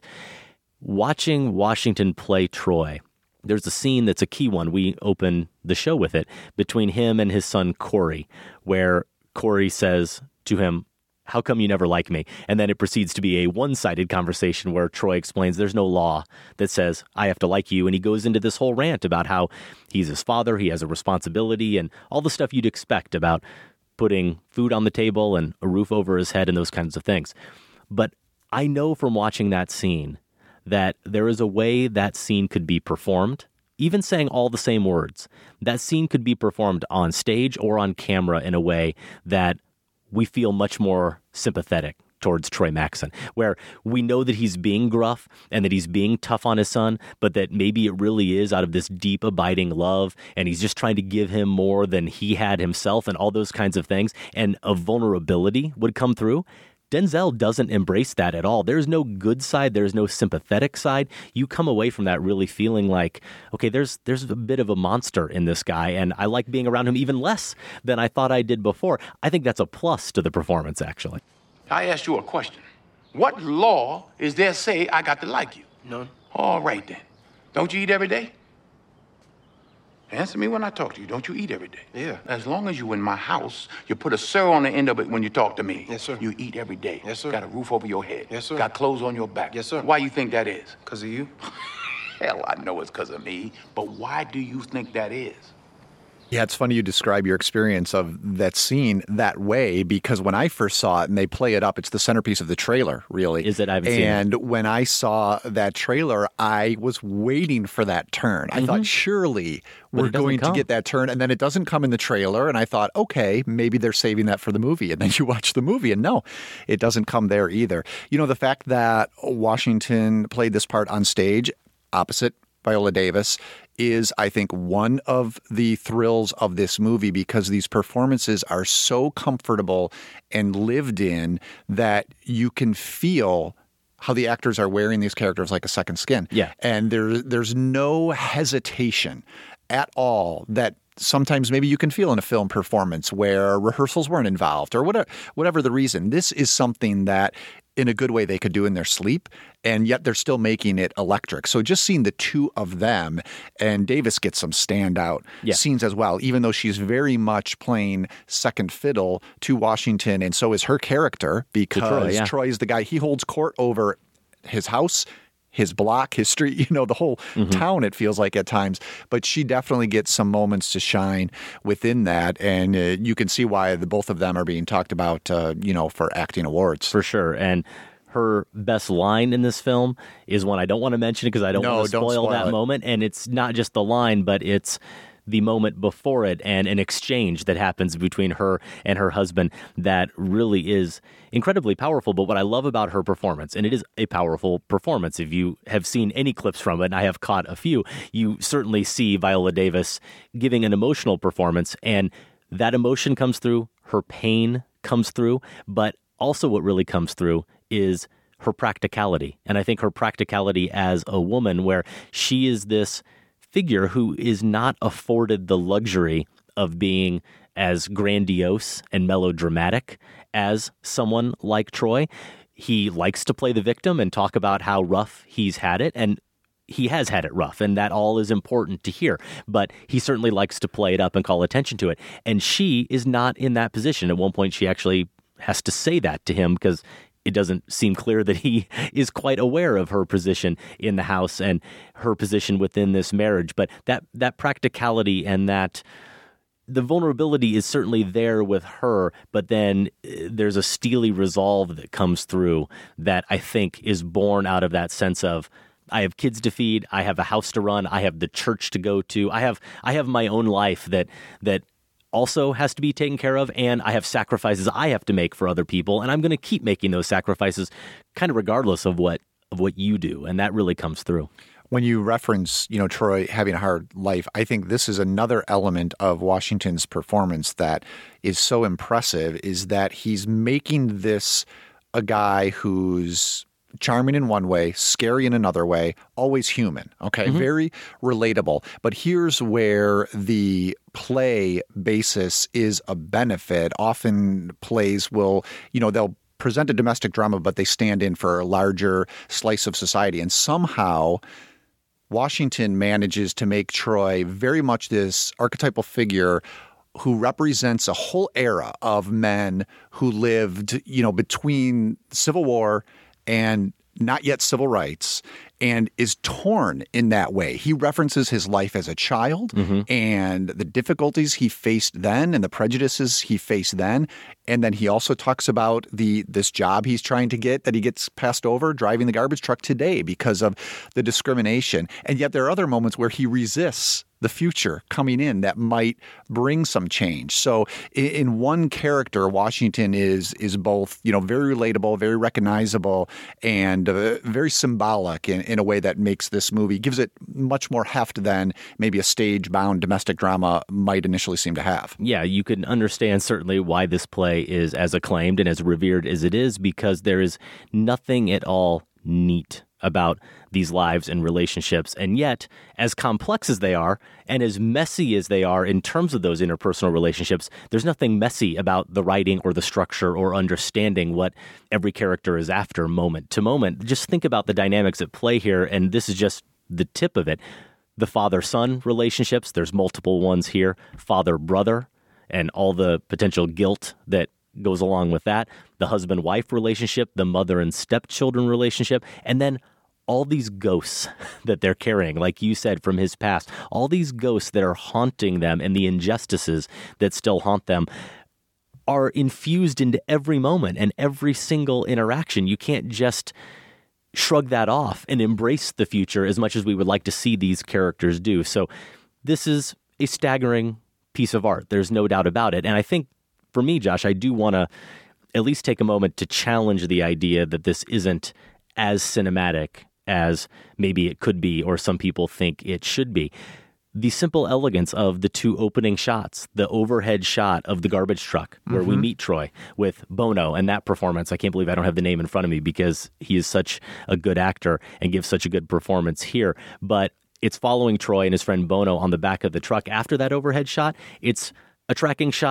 Watching Washington play Troy, there's a scene that's a key one. We open the show with it, between him and his son Corey, where Corey says to him, "How come you never like me?" And then it proceeds to be a one-sided conversation where Troy explains there's no law that says I have to like you. And he goes into this whole rant about how he's his father, he has a responsibility, and all the stuff you'd expect about putting food on the table and a roof over his head and those kinds of things. But I know from watching that scene that there is a way that scene could be performed, even saying all the same words. That scene could be performed on stage or on camera in a way that we feel much more sympathetic towards Troy Maxson, where we know that he's being gruff and that he's being tough on his son, but that maybe it really is out of this deep, abiding love, and he's just trying to give him more than he had himself and all those kinds of things, and a vulnerability would come through. Denzel doesn't embrace that at all. There's no good side. There's no sympathetic side. You come away from that really feeling like, okay, there's there's a bit of a monster in this guy, and I like being around him even less than I thought I did before. I think that's a plus to the performance, actually. I asked you a question. What law is there say I got to like you? None. All right, then. Don't you eat every day? Answer me when I talk to you. Don't you eat every day? Yeah. As long as you in my house, you put a sir on the end of it when you talk to me. Yes, sir. You eat every day. Yes, sir. Got a roof over your head. Yes, sir. Got clothes on your back. Yes, sir. Why you think that is? Because of you. Hell, I know it's because of me. But why do you think that is? Yeah, it's funny you describe your experience of that scene that way, because when I first saw it and they play it up, it's the centerpiece of the trailer, really. Is it? I haven't seen it. And when I saw that trailer, I was waiting for that turn. I Mm-hmm. thought, surely But we're it doesn't going come. to get that turn. And then it doesn't come in the trailer. And I thought, okay, maybe they're saving that for the movie. And then you watch the movie and no, it doesn't come there either. You know, the fact that Washington played this part on stage opposite Viola Davis is, I think, one of the thrills of this movie, because these performances are so comfortable and lived in that you can feel how the actors are wearing these characters like a second skin. Yeah. And there, there's no hesitation at all that sometimes maybe you can feel in a film performance where rehearsals weren't involved or whatever, whatever the reason. This is something that in a good way they could do in their sleep, and yet they're still making it electric. So just seeing the two of them, and Davis gets some standout Yeah. scenes as well, even though she's very much playing second fiddle to Washington, and so is her character, because Troy, yeah. Troy is the guy, he holds court over his house, his block, his street, you know, the whole Mm-hmm. town, it feels like at times. But she definitely gets some moments to shine within that. And uh, you can see why the both of them are being talked about, uh, you know, for acting awards. For sure. And her best line in this film is one I don't want to mention because I don't No, want to don't spoil, spoil that it. moment. And it's not just the line, but it's the moment before it and an exchange that happens between her and her husband that really is incredibly powerful. But what I love about her performance, and it is a powerful performance, if you have seen any clips from it, and I have caught a few, you certainly see Viola Davis giving an emotional performance, and that emotion comes through, her pain comes through, but also what really comes through is her practicality. And I think her practicality as a woman, where she is this figure who is not afforded the luxury of being as grandiose and melodramatic as someone like Troy. He likes to play the victim and talk about how rough he's had it, and he has had it rough, and that all is important to hear. But he certainly likes to play it up and call attention to it. And she is not in that position. At one point, she actually has to say that to him because it doesn't seem clear that he is quite aware of her position in the house and her position within this marriage. But that that practicality and that the vulnerability is certainly there with her, but then uh, there's a steely resolve that comes through that I think is born out of that sense of, I have kids to feed, I have a house to run, I have the church to go to, I have I have my own life that that also has to be taken care of, and I have sacrifices I have to make for other people, and I'm going to keep making those sacrifices kind of regardless of what of what you do, and that really comes through. When you reference, you know, Troy having a hard life, I think this is another element of Washington's performance that is so impressive, is that he's making this a guy who's charming in one way, scary in another way, always human, okay? Mm-hmm. Very relatable. But here's where the play basis is a benefit. Often plays will, you know, they'll present a domestic drama, but they stand in for a larger slice of society. And somehow Washington manages to make Troy very much this archetypal figure who represents a whole era of men who lived, you know, between Civil War and not yet civil rights, and is torn in that way. He references his life as a child Mm-hmm. and the difficulties he faced then and the prejudices he faced then. And then he also talks about the this job he's trying to get that he gets passed over, driving the garbage truck today because of the discrimination. And yet there are other moments where he resists the future coming in that might bring some change. So in, in one character, Washington is is both, you know, very relatable, very recognizable, and uh, very symbolic in, in a way that makes this movie, gives it much more heft than maybe a stage-bound domestic drama might initially seem to have. Yeah, you can understand certainly why this play is as acclaimed and as revered as it is, because there is nothing at all neat about these lives and relationships. And yet, as complex as they are and as messy as they are in terms of those interpersonal relationships, there's nothing messy about the writing or the structure or understanding what every character is after moment to moment. Just think about the dynamics at play here, and this is just the tip of it. The father-son relationships, there's multiple ones here. Father-brother, and all the potential guilt that goes along with that. The husband-wife relationship, the mother and stepchildren relationship, and then all these ghosts that they're carrying, like you said, from his past, all these ghosts that are haunting them and the injustices that still haunt them are infused into every moment and every single interaction. You can't just shrug that off and embrace the future as much as we would like to see these characters do. So this is a staggering piece of art. There's no doubt about it. And I think for me, Josh, I do want to at least take a moment to challenge the idea that this isn't as cinematic as maybe it could be or some people think it should be. The simple elegance of the two opening shots, the overhead shot of the garbage truck where we meet Troy with Bono and that performance. I can't believe I don't have the name in front of me because he is such a good actor and gives such a good performance here. But it's following Troy and his friend Bono on the back of the truck. After that overhead shot, it's a tracking shot.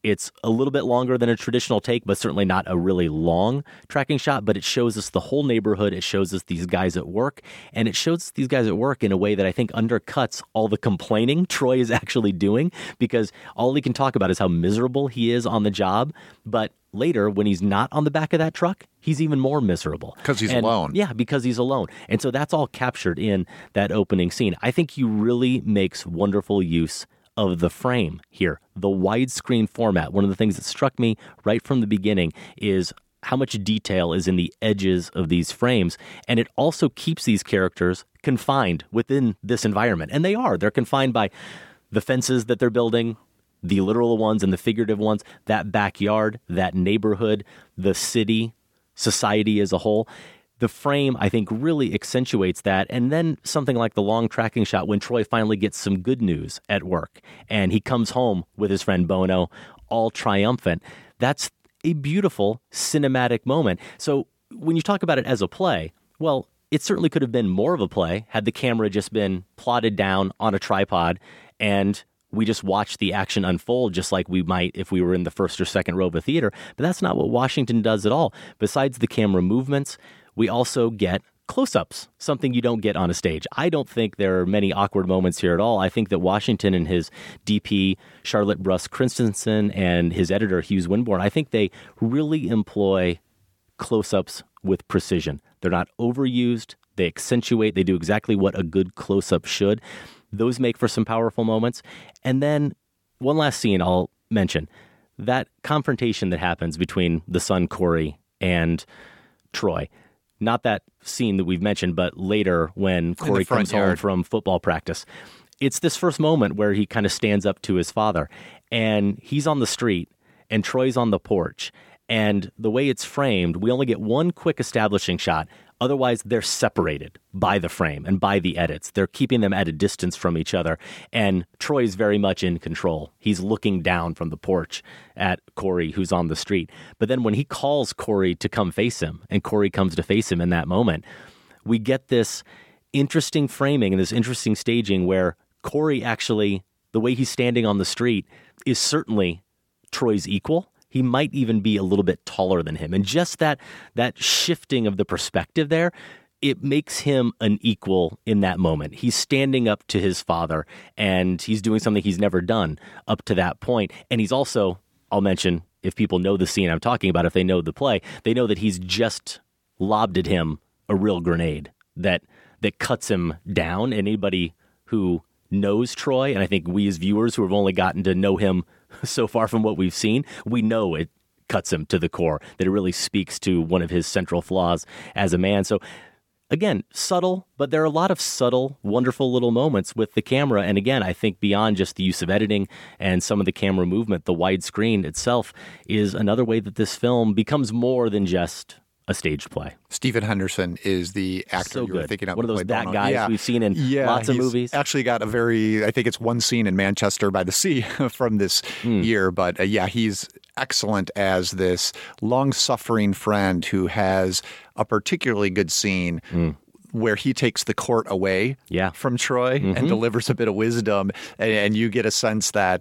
It's a little bit longer than a traditional take, but certainly not a really long tracking shot. But it shows us the whole neighborhood. It shows us these guys at work. And it shows us these guys at work in a way that I think undercuts all the complaining Troy is actually doing, because all he can talk about is how miserable he is on the job. But later, when he's not on the back of that truck, he's even more miserable. Because he's and, alone. Yeah, because he's alone. And so that's all captured in that opening scene. I think he really makes wonderful use of the frame here, the widescreen format. One of the things that struck me right from the beginning is how much detail is in the edges of these frames. And it also keeps these characters confined within this environment. And they are. They're confined by the fences that they're building, the literal ones and the figurative ones, that backyard, that neighborhood, the city, society as a whole. The frame, I think, really accentuates that. And then something like the long tracking shot when Troy finally gets some good news at work and he comes home with his friend Bono, all triumphant. That's a beautiful cinematic moment. So when you talk about it as a play, well, it certainly could have been more of a play had the camera just been plotted down on a tripod and we just watch the action unfold just like we might if we were in the first or second row of a theater. But that's not what Washington does at all. Besides the camera movements, we also get close-ups, something you don't get on a stage. I don't think there are many awkward moments here at all. I think that Washington and his D P, Charlotte Bruss Christensen, and his editor, Hughes Winborn, I think they really employ close-ups with precision. They're not overused. They accentuate. They do exactly what a good close-up should. Those make for some powerful moments. And then one last scene I'll mention. That confrontation that happens between the son, Corey, and Troy. Not that scene that we've mentioned, but later when Corey comes home yard. from football practice. It's this first moment where he kind of stands up to his father, and he's on the street, and Troy's on the porch. And the way it's framed, we only get one quick establishing shot. Otherwise, they're separated by the frame and by the edits. They're keeping them at a distance from each other. And Troy's very much in control. He's looking down from the porch at Corey, who's on the street. But then when he calls Corey to come face him, and Corey comes to face him in that moment, we get this interesting framing and this interesting staging where Corey actually, the way he's standing on the street, is certainly Troy's equal. He might even be a little bit taller than him. And just that that shifting of the perspective there, it makes him an equal in that moment. He's standing up to his father, and he's doing something he's never done up to that point. And he's also, I'll mention, if people know the scene I'm talking about, if they know the play, they know that he's just lobbed at him a real grenade that that cuts him down. And anybody who knows Troy, and I think we as viewers who have only gotten to know him so far from what we've seen, we know it cuts him to the core, that it really speaks to one of his central flaws as a man. So again, subtle, but there are a lot of subtle, wonderful little moments with the camera. And again, I think beyond just the use of editing and some of the camera movement, the widescreen itself is another way that this film becomes more than just a staged play. Stephen Henderson is the actor So you were good. thinking of. One of those Play that Bono. guys yeah. we've seen in yeah, lots of he's movies. Actually got a very, I think it's one scene in Manchester by the Sea from this Mm. year. But uh, yeah, he's excellent as this long-suffering friend who has a particularly good scene Mm. where he takes the court away yeah. from Troy Mhm. and delivers a bit of wisdom. And, and you get a sense that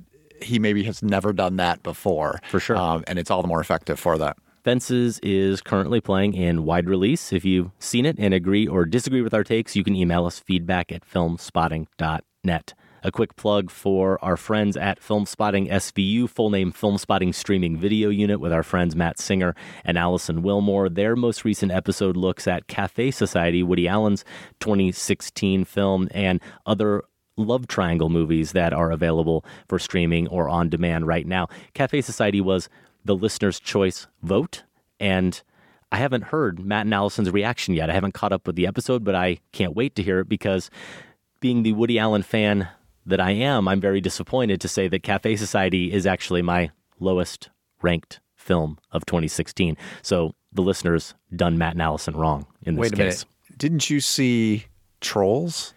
he maybe has never done that before. For sure. Um, and it's all the more effective for that. Fences is currently playing in wide release. If you've seen it and agree or disagree with our takes, you can email us feedback at filmspotting dot net. A quick plug for our friends at Filmspotting S V U, full name Filmspotting Streaming Video Unit, with our friends Matt Singer and Allison Wilmore. Their most recent episode looks at Cafe Society, Woody Allen's twenty sixteen film, and other love triangle movies that are available for streaming or on demand right now. Cafe Society was the listener's choice vote, and I haven't heard Matt and Allison's reaction yet. I haven't caught up with the episode, but I can't wait to hear it, because being the Woody Allen fan that I am, I'm very disappointed to say that Cafe Society is actually my lowest ranked film of twenty sixteen. So the listeners done Matt and Allison wrong in this Wait a case. minute. Didn't you see Trolls?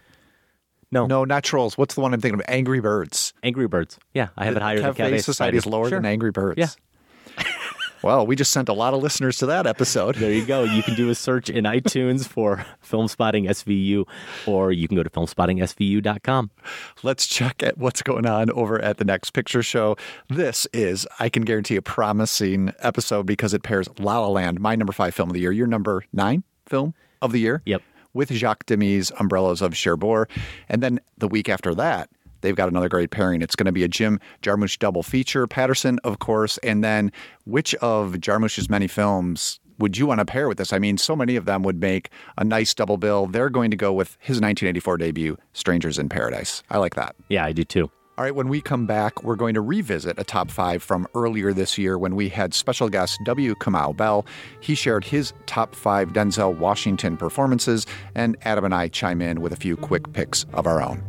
No. No, not Trolls. What's the one I'm thinking of? Angry Birds. Angry Birds. Yeah, I have it higher Cafe than Cafe Society is lower Sure. than Angry Birds. Yeah. Well, we just sent a lot of listeners to that episode. There you go. You can do a search in iTunes for Film Spotting S V U, or you can go to film spotting s v u dot com. Let's check at what's going on over at the Next Picture Show. This is, I can guarantee, a promising episode because it pairs La La Land, my number five film of the year, your number nine film of the year. Yep. With Jacques Demy's Umbrellas of Cherbourg. And then the week after that, they've got another great pairing. It's going to be a Jim Jarmusch double feature. Patterson, of course. And then which of Jarmusch's many films would you want to pair with this? I mean, so many of them would make a nice double bill. They're going to go with his nineteen eighty-four debut, Strangers in Paradise. I like that. Yeah, I do too. All right, when we come back, we're going to revisit a top five from earlier this year when we had special guest W. Kamau Bell. He shared his top five Denzel Washington performances, and Adam and I chime in with a few quick picks of our own.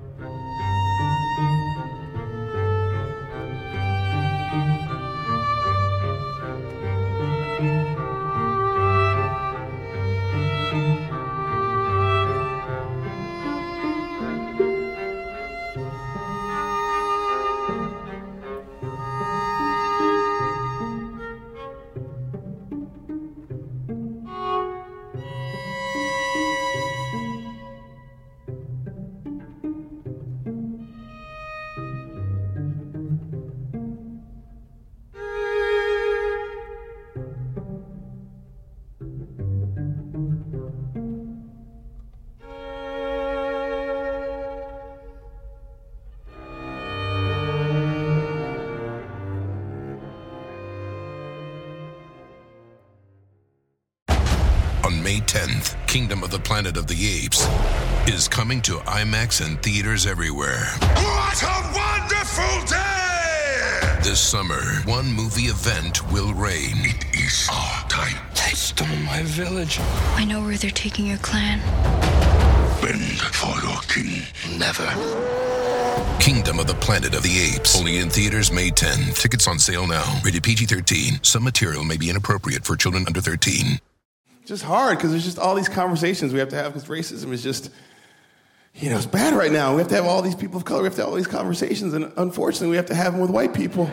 May tenth, Kingdom of the Planet of the Apes is coming to IMAX and theaters everywhere. What a wonderful day! This summer, one movie event will reign. It is our time. They stole my village. I know where they're taking your clan. Bend for your king. Never. Kingdom of the Planet of the Apes. Only in theaters May tenth. Tickets on sale now. Rated P G thirteen. Some material may be inappropriate for children under thirteen. Just hard because there's just all these conversations we have to have because racism is just, you know, it's bad right now. We have to have all these people of color. We have to have all these conversations, and unfortunately, we have to have them with white people.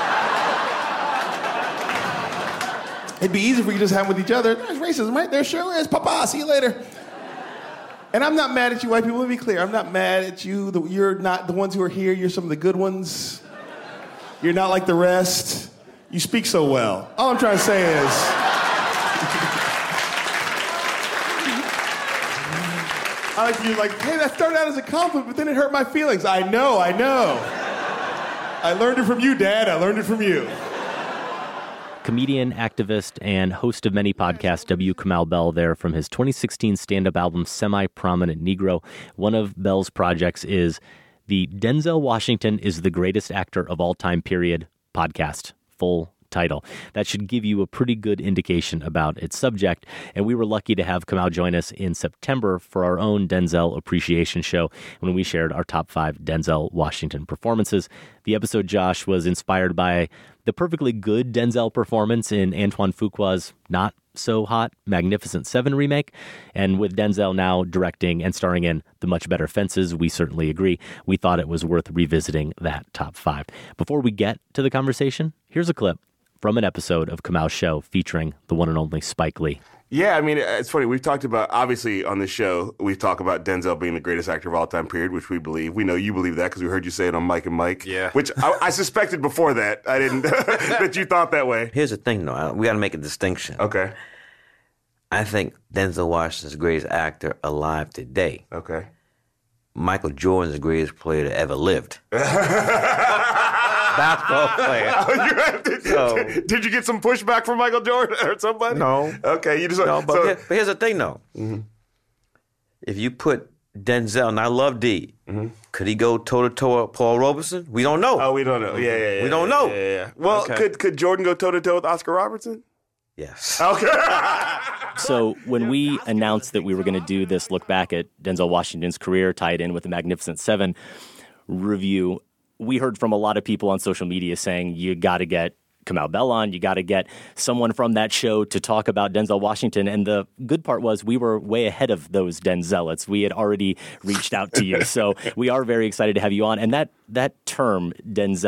It'd be easy if we could just have them with each other. There's racism, right? There sure is. Papa, see you later. And I'm not mad at you, white people. Let me be clear. I'm not mad at you. You're not the ones who are here. You're some of the good ones. You're not like the rest. You speak so well. All I'm trying to say is... I like you, like, hey, that started out as a compliment, but then it hurt my feelings. I know, I know. I learned it from you, Dad. I learned it from you. Comedian, activist, and host of many podcasts, W. Kamau Bell there from his twenty sixteen stand-up album, Semi-Prominent Negro. One of Bell's projects is the Denzel Washington is the Greatest Actor of All Time, period, podcast. Full title. That should give you a pretty good indication about its subject. And we were lucky to have Kamau join us in September for our own Denzel Appreciation Show when we shared our top five Denzel Washington performances. The episode, Josh, was inspired by the perfectly good Denzel performance in Antoine Fuqua's Not So Hot Magnificent Seven remake. And with Denzel now directing and starring in the much better Fences, we certainly agree. We thought it was worth revisiting that top five. Before we get to the conversation, here's a clip from an episode of Kamau's show featuring the one and only Spike Lee. Yeah, I mean, it's funny. We've talked about, obviously, on this show, we've talked about Denzel being the greatest actor of all time, period, which we believe. We know you believe that because we heard you say it on Mike and Mike. Yeah. Which I, I suspected before that. I didn't, that you thought that way. Here's the thing, though. We got to make a distinction. Okay. I think Denzel Washington's the greatest actor alive today. Okay. Michael Jordan's the greatest player that ever lived. Basketball player. Oh, you did, so, did you get some pushback from Michael Jordan or somebody? No. Okay, you just. No, but, so, here, but here's the thing, though. Mm-hmm. If you put Denzel, and I love D, mm-hmm. could he go toe to toe with Paul Robeson? We don't know. Oh, we don't know. Yeah, yeah, yeah. We don't know. Yeah, yeah, yeah. Well, okay. could could Jordan go toe to toe with Oscar Robertson? Yes. Okay. So when we announced that we were going to do this look back at Denzel Washington's career, tie it in with the Magnificent Seven review, we heard from a lot of people on social media saying, you got to get Kamau Bell on, you got to get someone from that show to talk about Denzel Washington. And the good part was we were way ahead of those Denzelites. We had already reached out to you. So we are very excited to have you on. And that that term, Denzelit,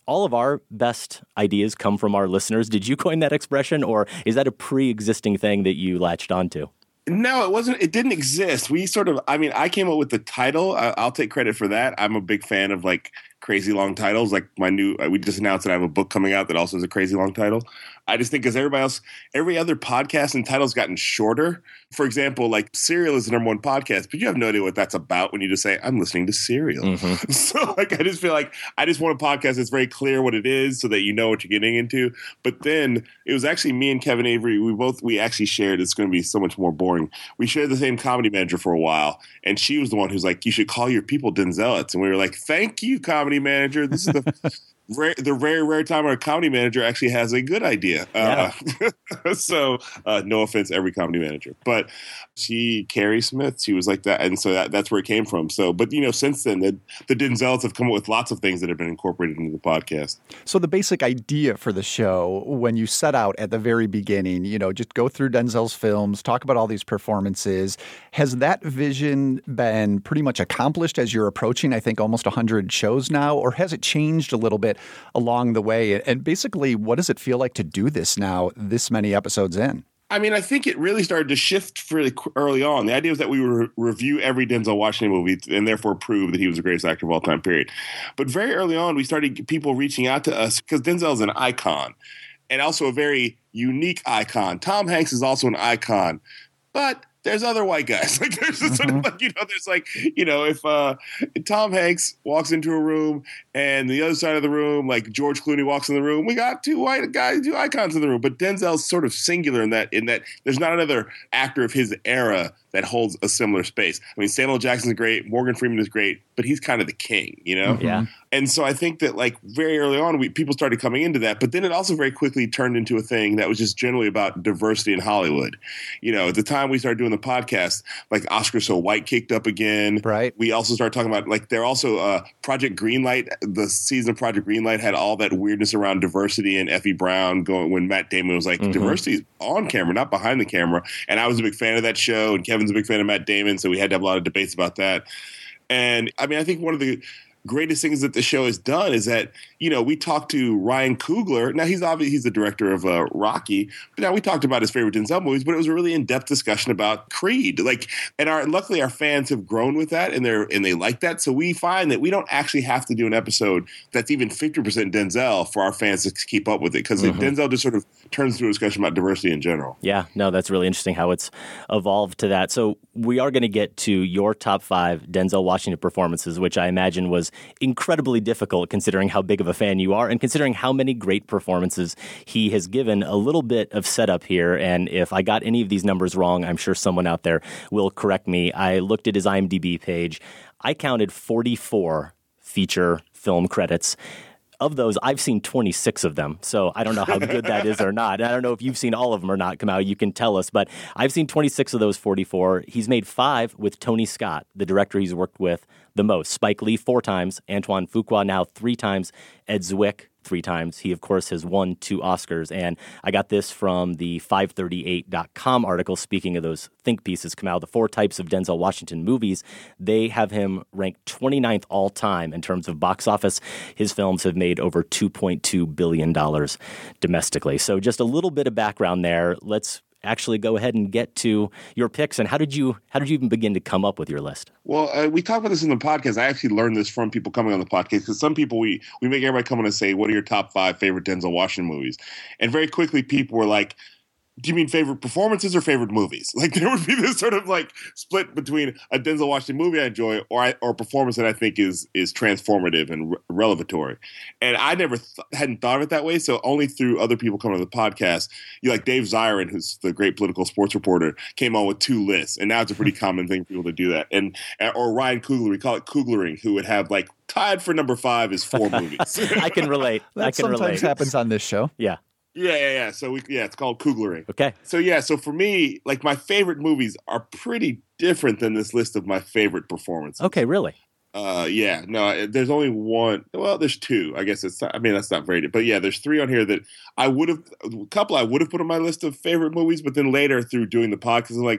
all of our best ideas come from our listeners. Did you coin that expression, or is that a pre-existing thing that you latched onto? No, it wasn't. It didn't exist. We sort of, I mean, I came up with the title. I, I'll take credit for that. I'm a big fan of like crazy long titles. Like my new, we just announced that I have a book coming out that also has a crazy long title. I just think because everybody else, every other podcast and title's gotten shorter. For example, like Serial is the number one podcast, but you have no idea what that's about when you just say, I'm listening to Serial. Mm-hmm. So like, I just feel like I just want a podcast that's very clear what it is so that you know what you're getting into. But then it was actually me and Kevin Avery. We both, we actually shared, it's going to be so much more boring. We shared the same comedy manager for a while. And she was the one who's like, you should call your people Denzelites. And we were like, thank you, comedy manager. This is the rare, the rare, rare time our comedy manager actually has a good idea. Yeah. Uh, so uh, no offense, every comedy manager, but she, Carrie Smith, she was like that. And so that, that's where it came from. So, but you know, since then the, the Denzelites have come up with lots of things that have been incorporated into the podcast. So the basic idea for the show, when you set out at the very beginning, you know, just go through Denzel's films, talk about all these performances. Has that vision been pretty much accomplished as you're approaching, I think, almost one hundred shows now, or has it changed a little bit along the way? And basically, what does it feel like to do this now, this many episodes in? I mean, I think it really started to shift really early on. The idea was that we would re- review every Denzel Washington movie and therefore prove that he was the greatest actor of all time, period. But very early on, we started people reaching out to us because Denzel is an icon and also a very unique icon. Tom Hanks is also an icon, but there's other white guys. Like there's just sort of like, you know, there's like, you know, if uh, Tom Hanks walks into a room and the other side of the room, like George Clooney walks in the room, we got two white guys, two icons in the room. But Denzel's sort of singular in that, in that there's not another actor of his era that holds a similar space. I mean, Samuel Jackson's great, Morgan Freeman is great, but he's kind of the king, you know? Yeah. And so I think that like very early on, we, people started coming into that, but then it also very quickly turned into a thing that was just generally about diversity in Hollywood. You know, at the time we started doing the podcast, like Oscar So White kicked up again. Right. We also started talking about like they're also uh, Project Greenlight. The season of Project Greenlight had all that weirdness around diversity and Effie Brown going when Matt Damon was like, mm-hmm. diversity is on camera, not behind the camera. And I was a big fan of that show, and Kevin's a big fan of Matt Damon, so we had to have a lot of debates about that. And I mean, I think one of the greatest things that the show has done is that, you know, we talked to Ryan Coogler. Now, he's obviously he's the director of uh, Rocky, but now we talked about his favorite Denzel movies, but it was a really in-depth discussion about Creed. Like, and our luckily our fans have grown with that, and they're and they like that. So we find that we don't actually have to do an episode that's even fifty percent Denzel for our fans to keep up with it, because mm-hmm. Denzel just sort of turns into a discussion about diversity in general. Yeah, no, that's really interesting how it's evolved to that. So we are going to get to your top five Denzel Washington performances, which I imagine was incredibly difficult considering how big of a fan you are and considering how many great performances he has given. A little bit of setup here, and if I got any of these numbers wrong, I'm sure someone out there will correct me. I looked at his IMDb page. I counted forty-four feature film credits. Of those, I've seen twenty-six of them, so I don't know how good that is or not. I don't know if you've seen all of them or not. Come out, you can tell us, but I've seen twenty-six of those forty-four. He's made five with Tony Scott, the director he's worked with the most. Spike Lee four times, Antoine Fuqua now three times, Ed Zwick three times. He, of course, has won two Oscars, and I got this from the five thirty-eight dot com article. Speaking of those think pieces, Kamau, the four types of Denzel Washington movies, they have him ranked twenty-ninth all time in terms of box office. His films have made over two point two billion dollars domestically. So just a little bit of background there. Let's actually go ahead and get to your picks. And how did you how did you even begin to come up with your list? Well, uh, we talked about this in the podcast. I actually learned this from people coming on the podcast, because some people, we we make everybody come on and say, what are your top five favorite Denzel Washington movies? And very quickly people were like, do you mean favorite performances or favorite movies? Like there would be this sort of like split between a Denzel Washington movie I enjoy or I, or a performance that I think is is transformative and re- revelatory. And I never th- hadn't thought of it that way. So only through other people coming on the podcast, you like Dave Zirin, who's the great political sports reporter, came on with two lists. And now it's a pretty common thing for people to do that. And or Ryan Coogler, we call it Cooglering, who would have like tied for number five is four movies. I can relate. That I can sometimes relate. happens on this show. Yeah. Yeah, yeah, yeah. So we, yeah, it's called Cooglering. Okay. So yeah, so for me, like my favorite movies are pretty different than this list of my favorite performances. Okay, really? Uh, yeah, no, there's only one. Well, there's two. I guess it's not, I mean, that's not very, but yeah, there's three on here that I would have, a couple I would have put on my list of favorite movies, but then later through doing the podcast, I'm like,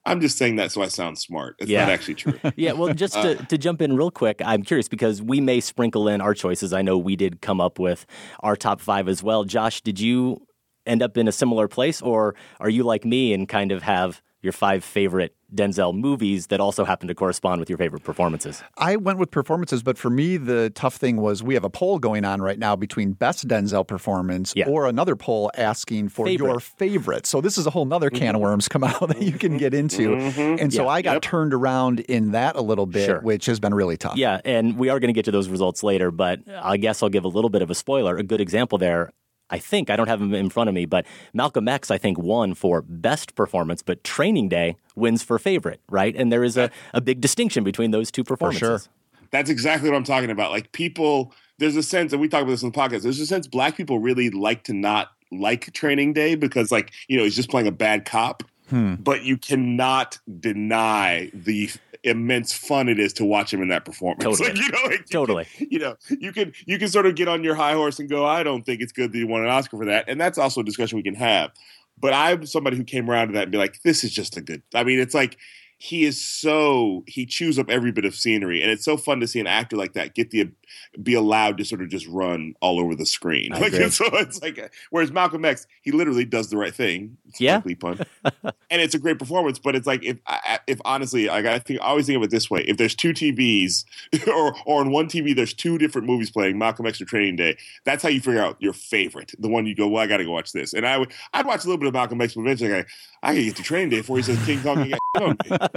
I'm just saying that so I sound smart. It's Yeah. not actually true. Yeah, well, just to, to jump in real quick, I'm curious because we may sprinkle in our choices. I know we did come up with our top five as well. Josh, did you end up in a similar place, or are you like me and kind of have your five favorite Denzel movies that also happen to correspond with your favorite performances? I went with performances, but for me, the tough thing was we have a poll going on right now between best Denzel performance Yeah. or another poll asking for Favorite. your favorite. So this is a whole nother can of worms come out that you can get into. Mhm. And so Yeah. I got Yep. turned around in that a little bit, Sure. which has been really tough. Yeah, and we are going to get to those results later, but I guess I'll give a little bit of a spoiler. A good example there, I think, I don't have him in front of me, but Malcolm X, I think, won for best performance, but Training Day wins for favorite, right? And there is a, a big distinction between those two performances. That's exactly what I'm talking about. Like people, there's a sense, and we talk about this on the podcast, there's a sense black people really like to not like Training Day because, like, you know, he's just playing a bad cop. Hmm. But you cannot deny the immense fun it is to watch him in that performance. Totally. Like, you know, like, you Totally. can- you know, you can you can sort of get on your high horse and go, I don't think it's good that you won an Oscar for that, and that's also a discussion we can have. But I'm somebody who came around to that and be like, this is just a good. I mean, it's like he is so he chews up every bit of scenery, and it's so fun to see an actor like that get the be allowed to sort of just run all over the screen. I Like agree. so, it's like whereas Malcolm X, he literally does the right thing. Yeah. Quickly pun. And it's a great performance, but it's like if I- if honestly, like I think I always think of it this way: if there's two T Vs, or or on one T V there's two different movies playing, Malcolm X or Training Day, that's how you figure out your favorite, the one you go, well, I got to go watch this. And I would I'd watch a little bit of Malcolm X, but eventually I I can get to Training Day before he says King Kong. Got on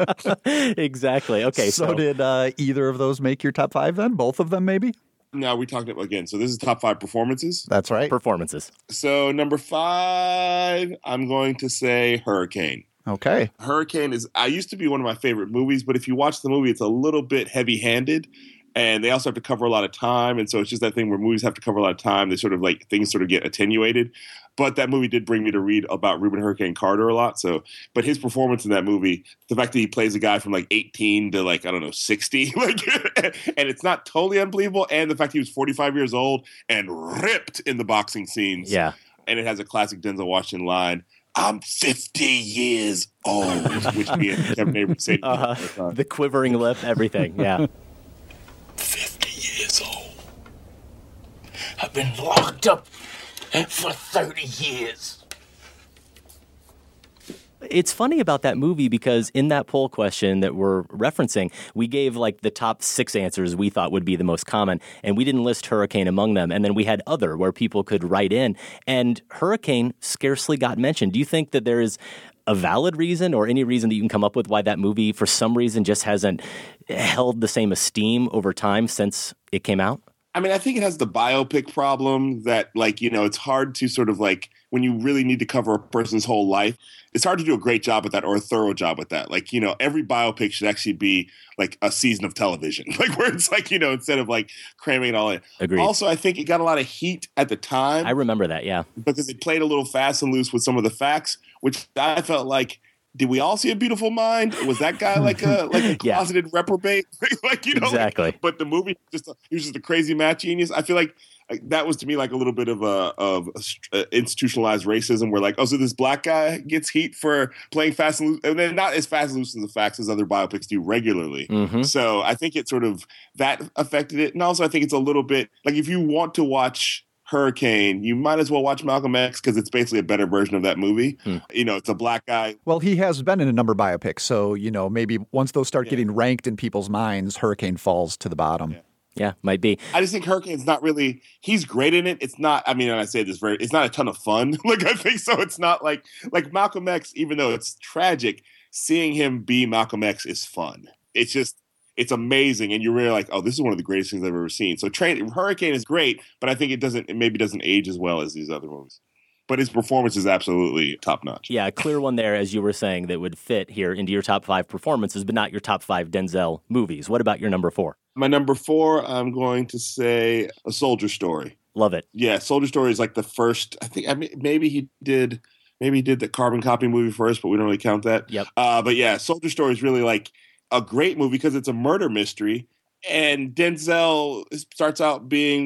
me. Exactly. Okay, so, so, did uh, either of those make your top five then? Both of them, maybe? Now we talked about again. So this is top five performances. That's right. performances. So number five, I'm going to say Hurricane. Okay. Hurricane is I used to be one of my favorite movies, but if you watch the movie, it's a little bit heavy-handed, and they also have to cover a lot of time, and so it's just that thing where movies have to cover a lot of time. They sort of like things sort of get attenuated. But that movie did bring me to read about Reuben Hurricane Carter a lot. So, but his performance in that movie, the fact that he plays a guy from like eighteen to like I don't know sixty, like, and it's not totally unbelievable, and the fact he was forty-five years old and ripped in the boxing scenes, Yeah. and it has a classic Denzel Washington line. I'm fifty years old, which me and Kevin Neighbor say. Uh-huh. The quivering lip, everything. Yeah. fifty years old. I've been locked up for thirty years. It's funny about that movie because in that poll question that we're referencing, we gave like the top six answers we thought would be the most common, and we didn't list Hurricane among them. And then we had other where people could write in, and Hurricane scarcely got mentioned. Do you think that there is a valid reason or any reason that you can come up with why that movie, for some reason, just hasn't held the same esteem over time since it came out? I mean, I think it has the biopic problem that, like, you know, it's hard to sort of like when you really need to cover a person's whole life, it's hard to do a great job with that or a thorough job with that. Like, you know, every biopic should actually be like a season of television, like where it's like, you know, instead of like cramming it all in. Agreed. Also, I think it got a lot of heat at the time. I remember that, yeah. Because it played a little fast and loose with some of the facts, which I felt like, did we all see A Beautiful Mind? Was that guy like a like a Yeah. closeted reprobate? Like, you know, like- Exactly. but the movie just he was just a crazy math genius. I feel like, like that was to me like a little bit of a of a, str- uh, institutionalized racism, where like, oh, so this black guy gets heat for playing fast and loose, and then not as fast and loose in the facts as other biopics do regularly. Mhm. So I think it sort of that affected it, and also I think it's a little bit like if you want to watch Hurricane, you might as well watch Malcolm X because it's basically a better version of that movie. Hmm. You know, it's a black guy. Well, he has been in a number of biopics, so, you know, maybe once those start getting ranked in people's minds, Hurricane falls to the bottom. Yeah. Yeah, might be. I just think Hurricane's not really. He's great in it. It's not. I mean, and I say this very. It's not a ton of fun. Like I think so. It's not like like Malcolm X. Even though it's tragic, seeing him be Malcolm X is fun. It's just. It's amazing, and you're really like, oh, this is one of the greatest things I've ever seen. So, Train Hurricane is great, but I think it doesn't. It maybe doesn't age as well as these other movies. But his performance is absolutely top notch. Yeah, a clear one there, as you were saying, that would fit here into your top five performances, but not your top five Denzel movies. What about your number four? My number four, I'm going to say A Soldier Story. Love it. Yeah, Soldier Story is like the first. I think I mean, maybe he did. Maybe he did the Carbon Copy movie first, but we don't really count that. Yep. Uh, but yeah, Soldier Story is really like a great movie because it's a murder mystery, and Denzel starts out being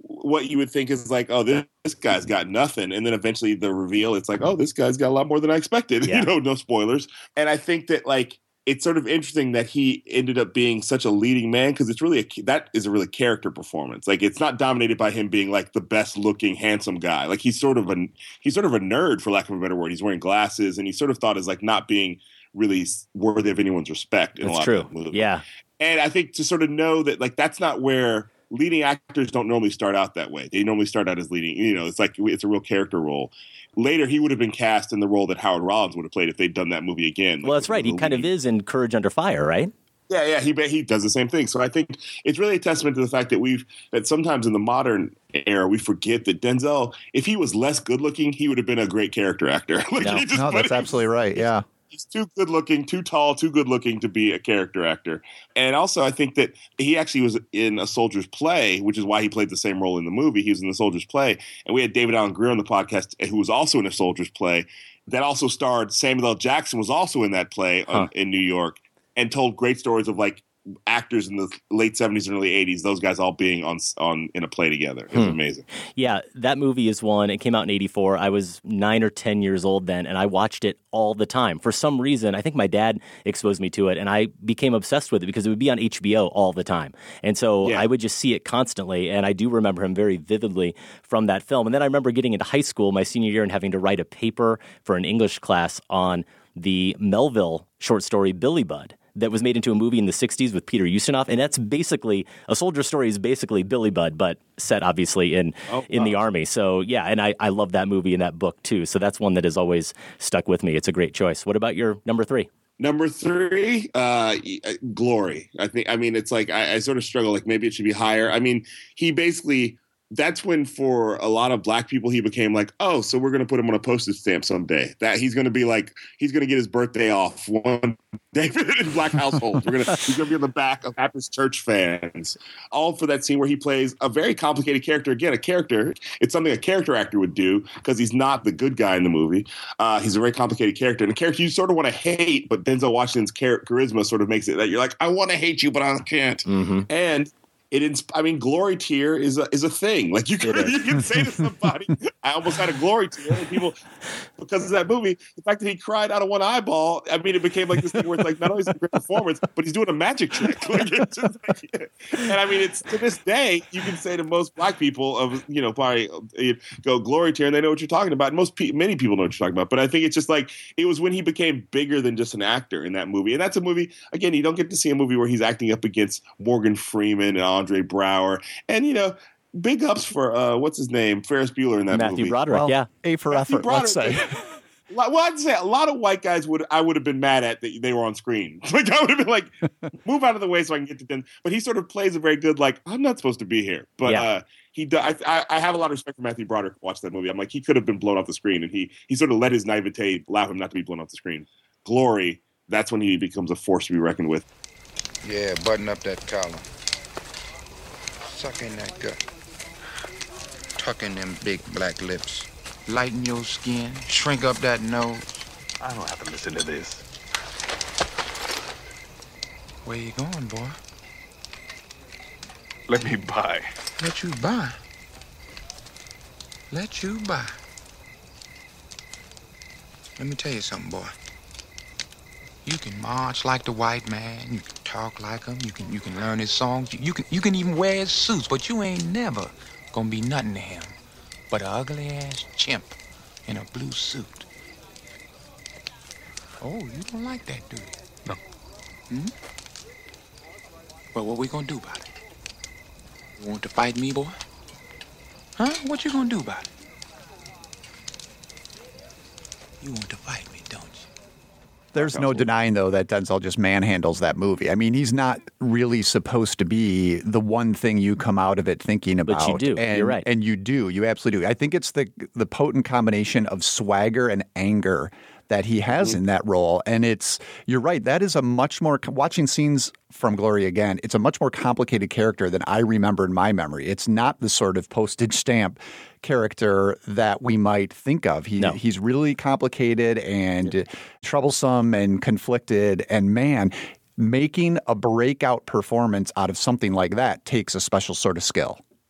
what you would think is like, oh, this, this guy's got nothing. And then eventually the reveal, it's like, oh, this guy's got a lot more than I expected. Yeah. You know, no spoilers. And I think that like, it's sort of interesting that he ended up being such a leading man because it's really a, that is a really character performance. Like it's not dominated by him being like the best looking handsome guy. Like he's sort of a he's sort of a nerd, for lack of a better word. He's wearing glasses and he's sort of thought as like not being really worthy of anyone's respect. In That's a lot true. Of that movie. Yeah, and I think to sort of know that like that's not where leading actors don't normally start out that way. They normally start out as leading. You know, it's like it's a real character role. Later, he would have been cast in the role that Howard Rollins would have played if they'd done that movie again. Like, well, that's right. He kind of is in Courage Under Fire, right? Yeah, yeah. He he does the same thing. So I think it's really a testament to the fact that we've that sometimes in the modern era we forget that Denzel, if he was less good looking, he would have been a great character actor. Like, no, he just, no that's absolutely right. Yeah. He's too good looking, too tall, too good looking to be a character actor. And also, I think that he actually was in A Soldier's Play, which is why he played the same role in the movie. He was in The Soldier's Play. And we had David Alan Grier on the podcast, who was also in A Soldier's Play, that also starred Samuel L. Jackson, was also in that play huh. um, in New York, and told great stories of like actors in the late seventies and early eighties, those guys all being on on in a play together. It was hmm. amazing. Yeah, that movie is one. It came out in eighty-four. I was nine or ten years old then, and I watched it all the time. For some reason, I think my dad exposed me to it, and I became obsessed with it because it would be on H B O all the time. And so yeah. I would just see it constantly, and I do remember him very vividly from that film. And then I remember getting into high school my senior year and having to write a paper for an English class on the Melville short story Billy Budd that was made into a movie in the sixties with Peter Ustinov. And that's basically, A Soldier's Story is basically Billy Budd, but set obviously in oh, in wow. the Army. So yeah, and I, I love that movie and that book too. So that's one that has always stuck with me. It's a great choice. What about your number three? Number three, uh, Glory. I think, I mean, it's like, I, I sort of struggle, like maybe it should be higher. I mean, he basically, that's when for a lot of black people, he became like, oh, so we're going to put him on a postage stamp someday. That he's going to be like, he's going to get his birthday off one day in black households. We're gonna, he's going to be on the back of Baptist church fans. All for that scene where he plays a very complicated character. Again, a character. It's something a character actor would do because he's not the good guy in the movie. Uh, he's a very complicated character. And a character you sort of want to hate, but Denzel Washington's char- charisma sort of makes it that you're like, I want to hate you, but I can't. Mm-hmm. And It, insp- I mean, glory tear is a is a thing. Like you can you can say to somebody, "I almost had a glory tear," and people, because of that movie, the fact that he cried out of one eyeball. I mean, it became like this thing where it's like not only is it a great performance, but he's doing a magic trick. Like, it's just like, and I mean, it's to this day you can say to most black people of you know probably uh, go glory tear, and they know what you're talking about. And most pe- many people know what you're talking about. But I think it's just like it was when he became bigger than just an actor in that movie, and that's a movie. Again, you don't get to see a movie where he's acting up against Morgan Freeman and Andre Brower, and you know, big ups for uh, what's his name, Ferris Bueller in that Matthew movie. Broderick, well, yeah, A for Matthew effort. Broderick, Let's say. Well, I'd say a lot of white guys would I would have been mad at that they were on screen. Like I would have been like, move out of the way so I can get to them. But he sort of plays a very good like I'm not supposed to be here. But Yeah. uh, he do, I, I I have a lot of respect for Matthew Broderick. Watch that movie. I'm like he could have been blown off the screen, and he he sort of let his naivete allow him not to be blown off the screen. Glory. That's when he becomes a force to be reckoned with. Yeah, button up that collar. Suck in that gut. Tuck in them big black lips. Lighten your skin. Shrink up that nose. I don't have to listen to this. Where you going, boy? Let me buy. Let you buy. Let you buy. Let me tell you something, boy. You can march like the white man. You can talk like him. You can you can learn his songs. You, you can you can even wear his suits, but you ain't never gonna be nothing to him but a ugly ass chimp in a blue suit. Oh, you don't like that, do you? No. Hmm? Well, what we gonna do about it? You want to fight me, boy? Huh? What you gonna do about it? You want to fight me, don't you? There's no denying, though, that Denzel just manhandles that movie. I mean, he's not really supposed to be the one thing you come out of it thinking about. But you do. And, You're right. And you do. You absolutely do. I think it's the the potent combination of swagger and anger that he has mm-hmm. in that role. And it's, you're right, that is a much more, watching scenes from Glory again, it's a much more complicated character than I remember in my memory. It's not the sort of postage stamp character that we might think of. He, no. He's really complicated and yeah. troublesome and conflicted. And man, making a breakout performance out of something like that takes a special sort of skill.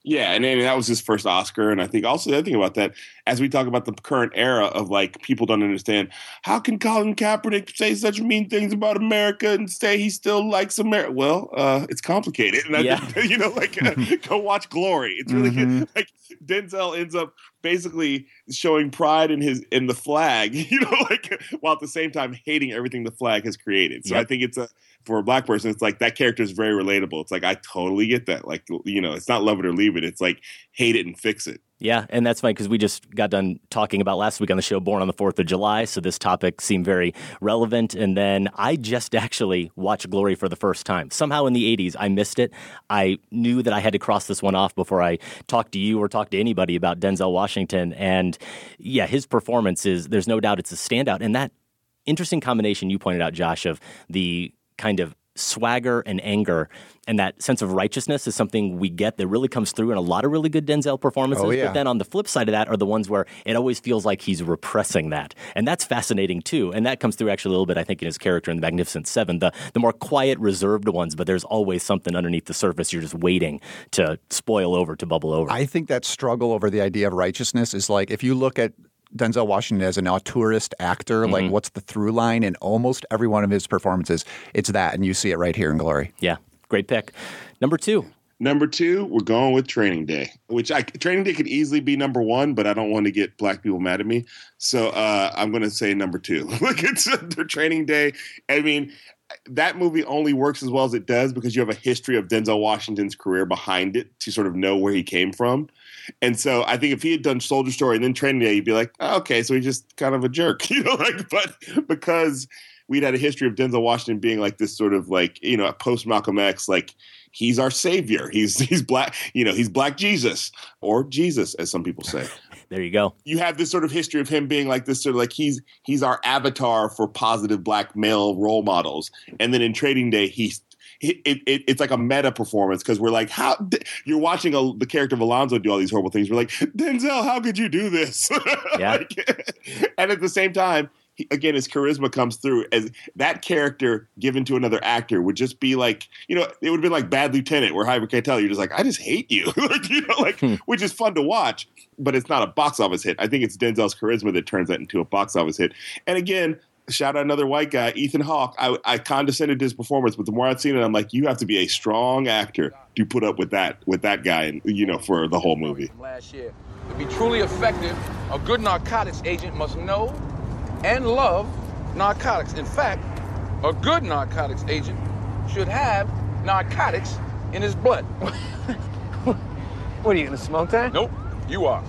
Yeah, and, and that was his first Oscar. And I think also the other thing about that, as we talk about the current era of like people don't understand, how can Colin Kaepernick say such mean things about America and say he still likes America? Well, uh, it's complicated. And I Yeah. think, you know, like uh, go watch Glory. It's really Mhm. good. Like Denzel ends up basically showing pride in his in the flag, you know, like while at the same time hating everything the flag has created. So Yep. I think it's a for a black person, it's like that character is very relatable. It's like I totally get that. Like, you know, it's not love it or leave it. It's like hate it and fix it. Yeah, and that's funny because we just got done talking about last week on the show Born on the fourth of July, so this topic seemed very relevant. And then I just actually watched Glory for the first time. Somehow in the eighties, I missed it. I knew that I had to cross this one off before I talked to you or talked to anybody about Denzel Washington. And yeah, his performance is, there's no doubt it's a standout. And that interesting combination you pointed out, Josh, of the kind of swagger and anger and that sense of righteousness is something we get that really comes through in a lot of really good Denzel performances. Oh, yeah. But then on the flip side of that are the ones where it always feels like he's repressing that. And that's fascinating too. And that comes through actually a little bit, I think, in his character in The Magnificent Seven, the, the more quiet, reserved ones, but there's always something underneath the surface you're just waiting to spoil over, to bubble over. I think that struggle over the idea of righteousness is like if you look at Denzel Washington as an auteurist actor, Mm-hmm. like what's the through line in almost every one of his performances? It's that, and you see it right here in Glory. Yeah, great pick. Number two. Number two, we're going with Training Day, which I, Training Day could easily be number one, but I don't want to get black people mad at me. So uh, I'm going to say number two. Like it's the Training Day. I mean, that movie only works as well as it does because you have a history of Denzel Washington's career behind it to sort of know where he came from. And so I think if he had done Soldier Story and then Training Day, you'd be like, oh, okay, so he's just kind of a jerk, you know, like, but because we'd had a history of Denzel Washington being like this sort of like, you know, post Malcolm X, like he's our savior. He's, he's black, you know, he's Black Jesus or Jesus, as some people say. There you go. You have this sort of history of him being like this sort of like he's he's our avatar for positive black male role models. And then in Trading Day, he's it, it, it's like a meta performance because we're like, how you're watching a, the character of Alonzo do all these horrible things. We're like, Denzel, how could you do this? Yeah. Like, and at the same time, he, again, his charisma comes through as that character given to another actor would just be like, you know, it would have been like Bad Lieutenant where Harvey Keitel, you're just like, I just hate you, like, you know, like, Hmm. which is fun to watch, but it's not a box office hit. I think it's Denzel's charisma that turns that into a box office hit. And again, shout out another white guy, Ethan Hawke. I, I condescended his performance, but the more I've seen it, I'm like, you have to be a strong actor to put up with that with that guy, and you know, for the whole movie. Last year, to be truly effective, a good narcotics agent must know and love narcotics. In fact, a good narcotics agent should have narcotics in his blood. What are you gonna smoke that? Nope, you are.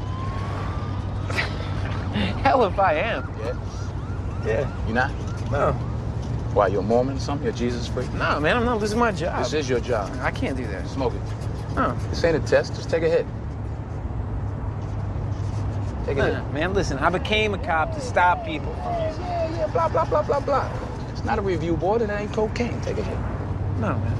Hell if I am. Yeah. Yeah. You not? No. Why, you're a Mormon or something? You're Jesus freak? No, man, I'm not. This is my job. This is your job. I can't do that. Smoke it. No. This ain't a test. Just take a hit. Take a No, hit. no, man, listen, I became a cop to stop people. Yeah, yeah, blah, blah, blah, blah, blah. It's not a review board. It ain't cocaine. Take a hit. No, man.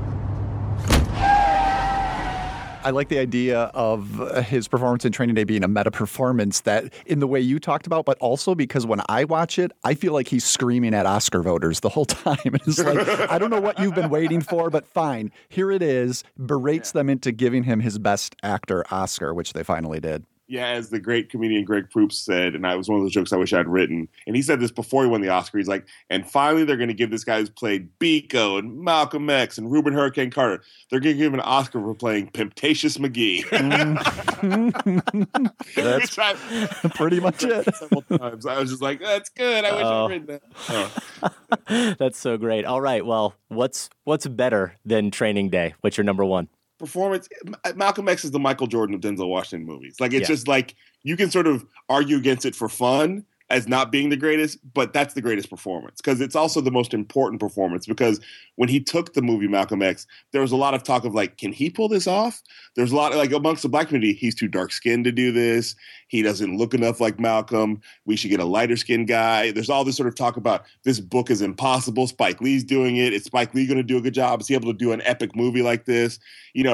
I like the idea of uh, his performance in Training Day being a meta performance that in the way you talked about, but also because when I watch it, I feel like he's screaming at Oscar voters the whole time. It's like, I don't know what you've been waiting for, but fine. Here it is. Berates them into giving him his best actor Oscar, which they finally did. Yeah, as the great comedian Greg Proops said, and I was one of those jokes I wish I'd written. And he said this before he won the Oscar. He's like, and finally they're going to give this guy who's played Biko and Malcolm X and Reuben Hurricane Carter, they're going to give him an Oscar for playing Pimptatious McGee. That's Which I, pretty much it. Several times. I was just like, that's good. I wish Oh. I'd written that. Oh. That's so great. All right, well, what's what's better than Training Day? What's your number one? Performance. Malcolm X is the Michael Jordan of Denzel Washington movies. Like it's Yeah. just like you can sort of argue against it for fun as not being the greatest, but that's the greatest performance because it's also the most important performance because when he took the movie Malcolm X, there was a lot of talk of like, can he pull this off? There's a lot of like amongst the black community, he's too dark skinned to do this. He doesn't look enough like Malcolm. We should get a lighter skinned guy. There's all this sort of talk about this book is impossible. Spike Lee's doing it. Is Spike Lee going to do a good job? Is he able to do an epic movie like this? You know,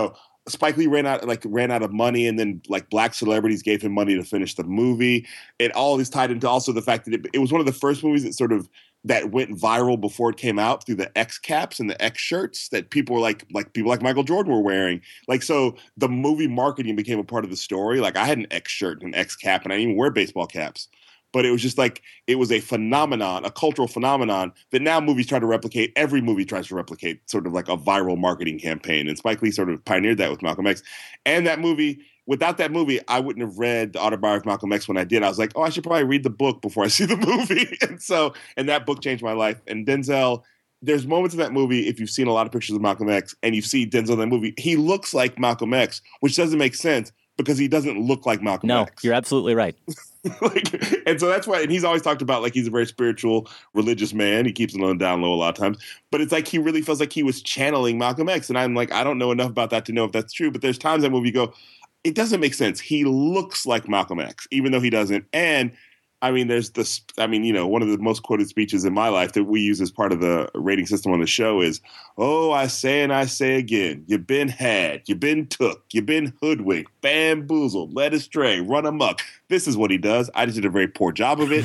Spike Lee ran out like ran out of money, and then like black celebrities gave him money to finish the movie. It all is tied into also the fact that it, it was one of the first movies that sort of that went viral before it came out through the X caps and the X shirts that people were like like people like Michael Jordan were wearing. Like so, the movie marketing became a part of the story. Like I had an X shirt and an X cap, and I didn't even wear baseball caps. But it was just like, it was a phenomenon, a cultural phenomenon that now movies try to replicate. Every movie tries to replicate sort of like a viral marketing campaign. And Spike Lee sort of pioneered that with Malcolm X. And that movie, without that movie, I wouldn't have read the autobiography of Malcolm X when I did. I was like, oh, I should probably read the book before I see the movie. And so, and that book changed my life. And Denzel, there's moments in that movie, if you've seen a lot of pictures of Malcolm X and you see Denzel in that movie, he looks like Malcolm X, which doesn't make sense because he doesn't look like Malcolm no, X. No, you're absolutely right. like, and so that's why, and he's always talked about like he's a very spiritual, religious man. He keeps it on the down low a lot of times, but it's like he really feels like he was channeling Malcolm X. And I'm like, I don't know enough about that to know if that's true, but there's times in that movie you go, it doesn't make sense. He looks like Malcolm X, even though he doesn't. And I mean, there's this, I mean, you know, one of the most quoted speeches in my life that we use as part of the rating system on the show is, oh, I say and I say again, you've been had, you've been took, you've been hoodwinked, bamboozled, led astray, run amok. This is what he does. I just did a very poor job of it.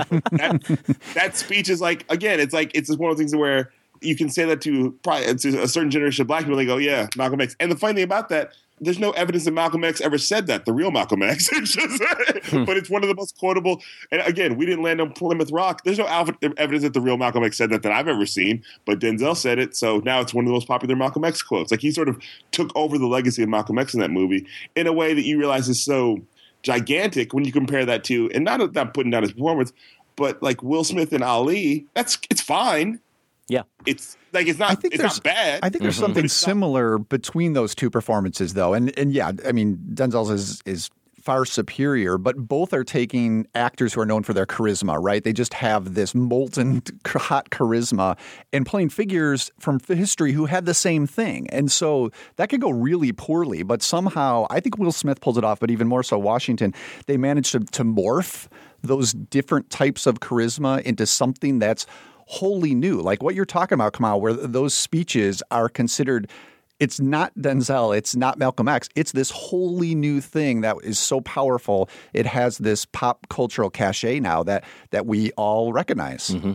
that, that speech is like, again, it's like, it's just one of the things where you can say that to, probably, to a certain generation of black people. They go, yeah, Malcolm X. And the funny thing about that, there's no evidence that Malcolm X ever said that, the real Malcolm X. It's just, but it's one of the most quotable. And again, we didn't land on Plymouth Rock. There's no evidence that the real Malcolm X said that that I've ever seen, but Denzel said it. So now it's one of the most popular Malcolm X quotes. Like he sort of took over the legacy of Malcolm X in that movie in a way that you realize is so gigantic when you compare that to, and not, not putting down his performance, but like Will Smith and Ali, that's it's fine. Yeah. It's like it's not it's not bad. I think there's mm-hmm. something similar between those two performances though. And and yeah, I mean Denzel's is is far superior, but both are taking actors who are known for their charisma, right? They just have this molten hot charisma and playing figures from history who had the same thing. And so that could go really poorly, but somehow I think Will Smith pulls it off, but even more so Washington, they managed to, to morph those different types of charisma into something that's wholly new. Like what you're talking about, Kamal, where those speeches are considered, it's not Denzel, it's not Malcolm X. It's this wholly new thing that is so powerful. It has this pop cultural cachet now that that we all recognize. Mm-hmm.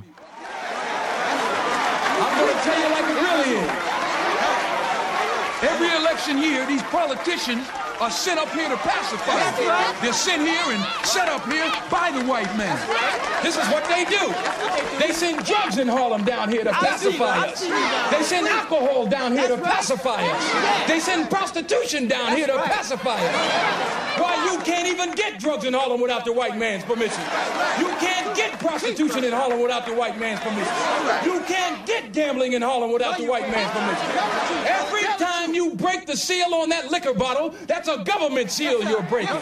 I'm going to tell you like it really is. Every election year, these politicians are sent up here to pacify us. Right. They're sent here and set up here by the white man. Right. This is what they do. They send drugs in Harlem down here to pacify us. They send alcohol down here That's to pacify right. us. Yeah. They send prostitution down That's here to right. pacify us. Why, you can't even get drugs in Harlem without the white man's permission. You can't get prostitution in Harlem without the white man's permission. You can't get gambling in Harlem without the white man's permission. Every time you break the seal on that liquor bottle, that's a government seal you're breaking.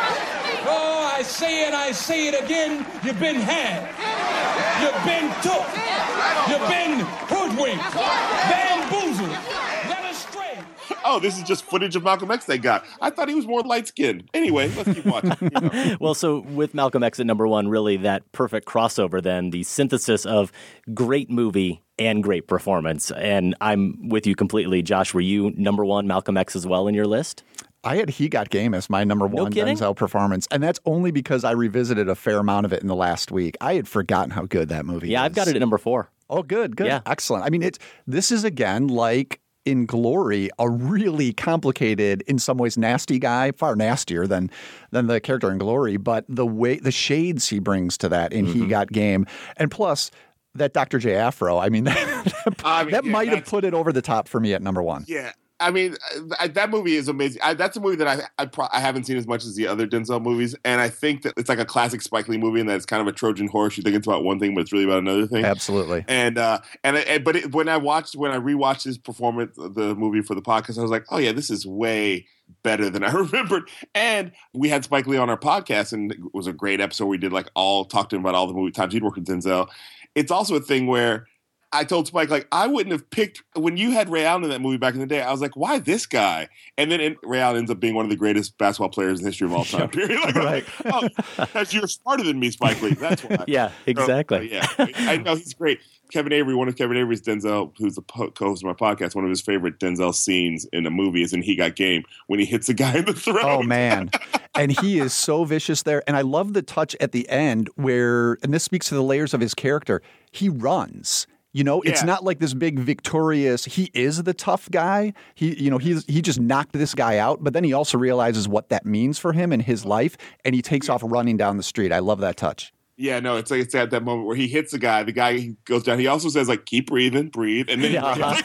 Oh, I say it, I say it again. You've been had. You've been took. You've been hoodwinked. Bamboozled. Led astray. Oh, this is just footage of Malcolm X they got. I thought he was more light-skinned. Anyway, let's keep watching. You know. Well, so with Malcolm X at number one, really that perfect crossover then, the synthesis of great movie and great performance. And I'm with you completely. Josh, were you number one Malcolm X as well in your list? I had He Got Game as my number one no Denzel performance, and that's only because I revisited a fair amount of it in the last week. I had forgotten how good that movie yeah, is. Yeah, I've got it at number four. Oh, good, good. Yeah. Excellent. I mean, it's this is, again, like in Glory, a really complicated, in some ways nasty guy, far nastier than than the character in Glory, but the way the shades he brings to that in mm-hmm. He Got Game, and plus that Doctor J Afro, I mean, that, I mean, that yeah, might have put it over the top for me at number one. Yeah. I mean, I, that movie is amazing. I, that's a movie that I I, pro- I haven't seen as much as the other Denzel movies, and I think that it's like a classic Spike Lee movie, and that it's kind of a Trojan horse. You think it's about one thing, but it's really about another thing. Absolutely. And uh, and, and but it, when I watched when I rewatched his performance, the movie for the podcast, I was like, oh yeah, this is way better than I remembered. And we had Spike Lee on our podcast, and it was a great episode. We did like all talked to him about all the movie times he'd worked with Denzel. It's also a thing where I told Spike, like, I wouldn't have picked, when you had Ray Allen in that movie back in the day, I was like, why this guy? And then it, Ray Allen ends up being one of the greatest basketball players in the history of all time, period. Like, right. oh, because you're smarter than me, Spike Lee. That's why. Yeah, exactly. So, uh, yeah, I know he's great. Kevin Avery, one of Kevin Avery's Denzel, who's the co-host of my podcast, one of his favorite Denzel scenes in a movie is in He Got Game when he hits a guy in the throat. Oh, man. And he is so vicious there. And I love the touch at the end where, and this speaks to the layers of his character, he runs. You know, it's Yeah. not like this big victorious, he is the tough guy. He, you know, he's, he just knocked this guy out, but then he also realizes what that means for him in his life, and he takes off running down the street. I love that touch. Yeah, no, it's like it's at that moment where he hits the guy. The guy he goes down. He also says like, "Keep breathing, breathe," and then Yeah,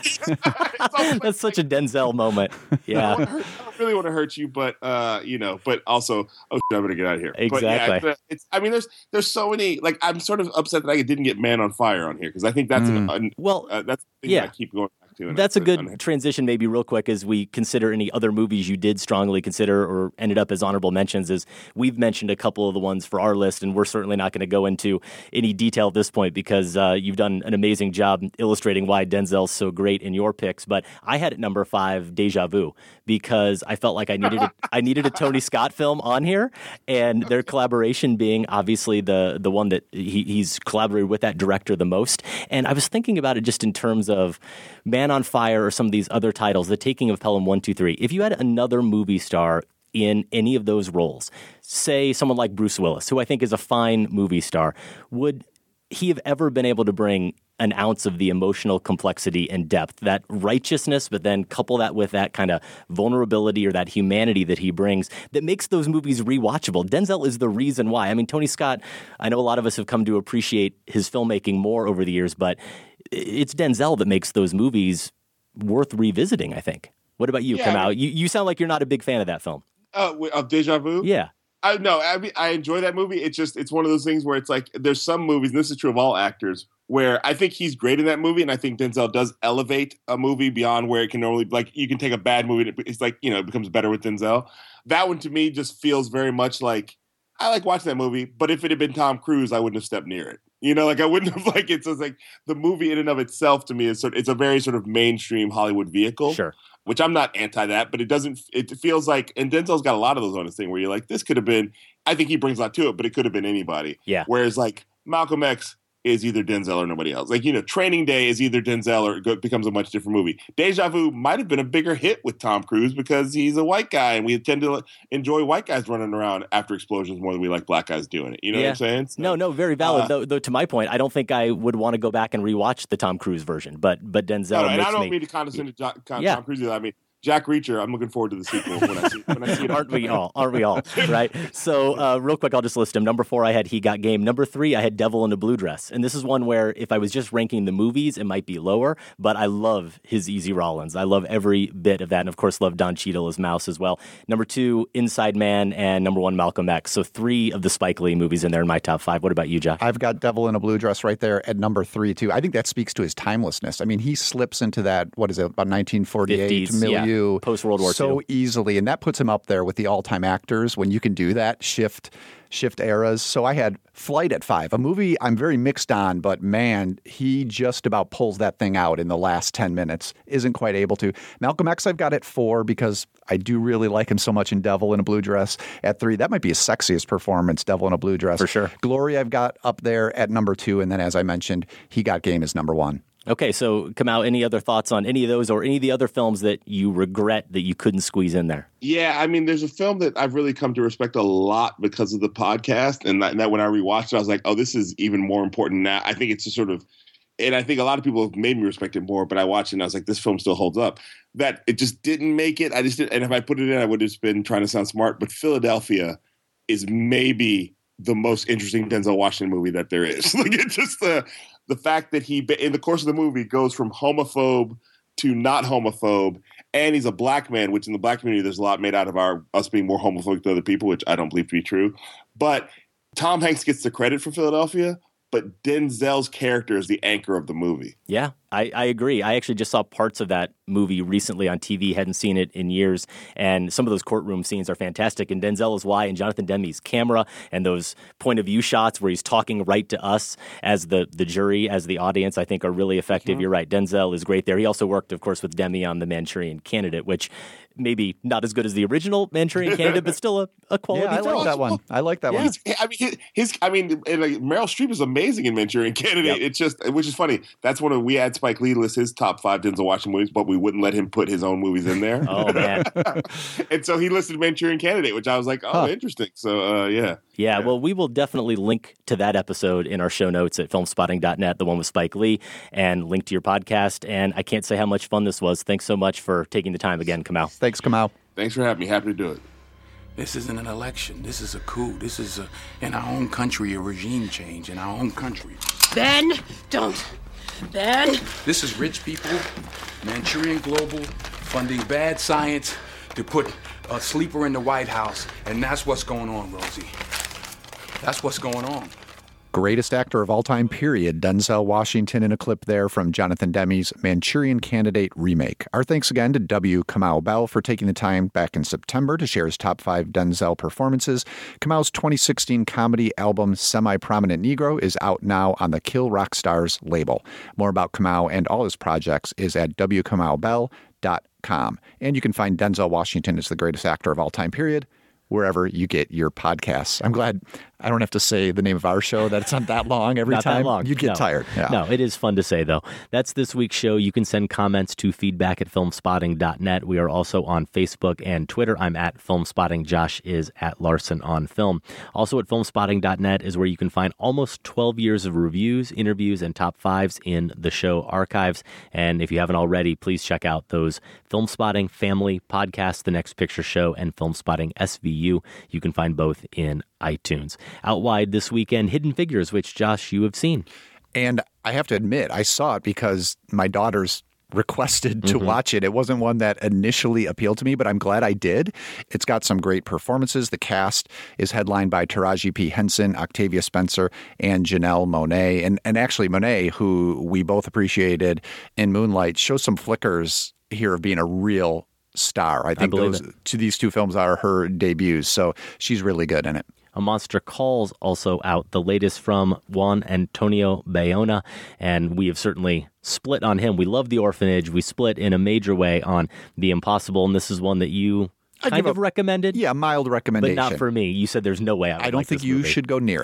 uh-huh. That's such a Denzel moment. I Yeah. don't, hurt, I don't really want to hurt you, but uh, you know, but also, oh, shit, I'm gonna get out of here. But yeah, Exactly. it's, it's, I mean, there's there's so many. Like, I'm sort of upset that I didn't get Man on Fire on here because I think that's an, an well, uh, that's the thing yeah. that I keep going back to. and That's a I- good transition, maybe real quick, as we consider any other movies you did strongly consider or ended up as honorable mentions. Is we've mentioned a couple of the ones for our list, and we're certainly not going to go into any detail at this point because uh, you've done an amazing job illustrating why Denzel's so great in your picks. But I had at number five Deja Vu because I felt like I needed a, I needed a Tony Scott film on here, and their collaboration being obviously the the one that he, he's collaborated with that director the most. And I was thinking about it just in terms of Man on Fire or some of these other titles, The Taking of Pelham one two three. If you had another movie star in any of those roles, say someone like Bruce Willis, who I think is a fine movie star, would he have ever been able to bring an ounce of the emotional complexity and depth, that righteousness, but then couple that with that kind of vulnerability or that humanity that he brings that makes those movies rewatchable? Denzel is the reason why. I mean, Tony Scott, I know a lot of us have come to appreciate his filmmaking more over the years, but it's Denzel that makes those movies worth revisiting, I think. What about you, Yeah, I Kamau? mean- you, you sound like you're not a big fan of that film. Uh, wi- of Deja Vu? Yeah. I no, I mean, I enjoy that movie. It's just it's one of those things where it's like there's some movies, and this is true of all actors, where I think he's great in that movie, and I think Denzel does elevate a movie beyond where it can normally like you can take a bad movie, and it's like you know it becomes better with Denzel. That one to me just feels very much like I like watching that movie, but if it had been Tom Cruise, I wouldn't have stepped near it. You know, like I wouldn't have like it's just like the movie in and of itself to me is sort it's a very sort of mainstream Hollywood vehicle. Sure. Which I'm not anti that, but it doesn't, it feels like, and Denzel's got a lot of those on his thing where you're like, this could have been, I think he brings a lot to it, but it could have been anybody. Yeah. Whereas like Malcolm X is either Denzel or nobody else. Like, you know, Training Day is either Denzel or it go- becomes a much different movie. Deja Vu might have been a bigger hit with Tom Cruise because he's a white guy and we tend to enjoy white guys running around after explosions more than we like black guys doing it. You know what I'm saying? So, no, no, very valid. uh, though, though, to my point, I don't think I would want to go back and rewatch the Tom Cruise version, but but Denzel no, no, and makes I don't me. mean to condescend to Jo- Con- Yeah. Tom Cruise. I mean, Jack Reacher, I'm looking forward to the sequel when I see, when I see it. Aren't we all? Aren't we all? Right. So, uh, real quick, I'll just list them. Number four, I had He Got Game. Number three, I had Devil in a Blue Dress. And this is one where if I was just ranking the movies, it might be lower, but I love his Easy Rollins. I love every bit of that. And of course, love Don Cheadle as Mouse as well. Number two, Inside Man. And number one, Malcolm X. So, three of the Spike Lee movies in there in my top five. What about you, Josh? I've got Devil in a Blue Dress right there at number three, too. I think that speaks to his timelessness. I mean, he slips into that, what is it, about nineteen forty-eight fifties, yeah. milieu. Post-World War so Two. easily. And that puts him up there with the all-time actors when you can do that, shift shift eras. So I had Flight at five, a movie I'm very mixed on, but man, he just about pulls that thing out in the last ten minutes. Isn't quite able to. Malcolm X I've got at four because I do really like him so much in Devil in a Blue Dress. At three, that might be his sexiest performance, Devil in a Blue Dress. For sure. Glory I've got up there at number two, and then as I mentioned, He Got Game is number one. Okay, so Kamau, any other thoughts on any of those or any of the other films that you regret that you couldn't squeeze in there? Yeah, I mean, there's a film that I've really come to respect a lot because of the podcast, and that, and that when I rewatched it, I was like, oh, this is even more important now. I think it's just sort of, and I think a lot of people have made me respect it more, but I watched it and I was like, this film still holds up. That it just didn't make it. I just didn't, and if I put it in, I would have just been trying to sound smart, but Philadelphia is maybe the most interesting Denzel Washington movie that there is. Like, it's just the the fact that he, in the course of the movie, goes from homophobe to not homophobe, and he's a black man, which in the black community, there's a lot made out of our us being more homophobic than other people, which I don't believe to be true. But Tom Hanks gets the credit for Philadelphia, but Denzel's character is the anchor of the movie. Yeah, I, I agree. I actually just saw parts of that movie recently on T V, hadn't seen it in years, and some of those courtroom scenes are fantastic, and Denzel is why, and Jonathan Demme's camera and those point-of-view shots where he's talking right to us as the, the jury, as the audience, I think are really effective. Mm-hmm. You're right, Denzel is great there. He also worked, of course, with Demme on The Manchurian Candidate, which maybe not as good as the original Manchurian Candidate, but still a, a quality Yeah, I film. like that one. I like that Yeah. one. He's- I mean, his, his I mean, and, like, Meryl Streep is amazing in Manchurian Candidate. Yep. It's just, which is funny. That's one of we had Spike Lee list his top five Denzel Washington movies, but we wouldn't let him put his own movies in there. Oh man! And so he listed Manchurian Candidate, which I was like, oh, Huh. interesting. So uh, yeah. Yeah, well, we will definitely link to that episode in our show notes at filmspotting dot net, the one with Spike Lee, and link to your podcast. And I can't say how much fun this was. Thanks so much for taking the time again, Kamau. Thanks, Kamau. Thanks for having me. Happy to do it. This isn't an election. This is a coup. This is, a, in our own country, a regime change in our own country. Ben, don't. Ben. This is rich people, Manchurian Global, funding bad science to put a sleeper in the White House. And that's what's going on, Rosie. That's what's going on. Greatest actor of all time, period. Denzel Washington in a clip there from Jonathan Demme's Manchurian Candidate remake. Our thanks again to W. Kamau Bell for taking the time back in September to share his top five Denzel performances. Kamau's twenty sixteen comedy album Semi-Prominent Negro is out now on the Kill Rock Stars label. More about Kamau and all his projects is at w kamau bell dot com. And you can find Denzel Washington as the greatest actor of all time, period, wherever you get your podcasts. I'm glad I don't have to say the name of our show, that it's not that long every Not time. that long. You get No. tired. Yeah. No, it is fun to say, though. That's this week's show. You can send comments to feedback at filmspotting dot net. We are also on Facebook and Twitter. I'm at Filmspotting. Josh is at Larson on Film. Also at filmspotting dot net is where you can find almost twelve years of reviews, interviews, and top fives in the show archives. And if you haven't already, please check out those Filmspotting Family Podcasts, The Next Picture Show, and Filmspotting S V U. You can find both in iTunes. Out wide this weekend, Hidden Figures, which, Josh, you have seen. And I have to admit, I saw it because my daughters requested to Mhm. watch it. It wasn't one that initially appealed to me, but I'm glad I did. It's got some great performances. The cast is headlined by Taraji P. Henson, Octavia Spencer, and Janelle Monáe. And, and actually, Monáe, who we both appreciated in Moonlight, shows some flickers here of being a real star. I think believe those it. two, these two films are her debuts, so she's really good in it. A Monster Calls also out, the latest from Juan Antonio Bayona, and we have certainly split on him. We love The Orphanage. We split in a major way on The Impossible, and this is one that you I'd kind give of a- recommended. Yeah, mild But recommendation. not for me. You said there's no way I would I don't like think this you movie. should go near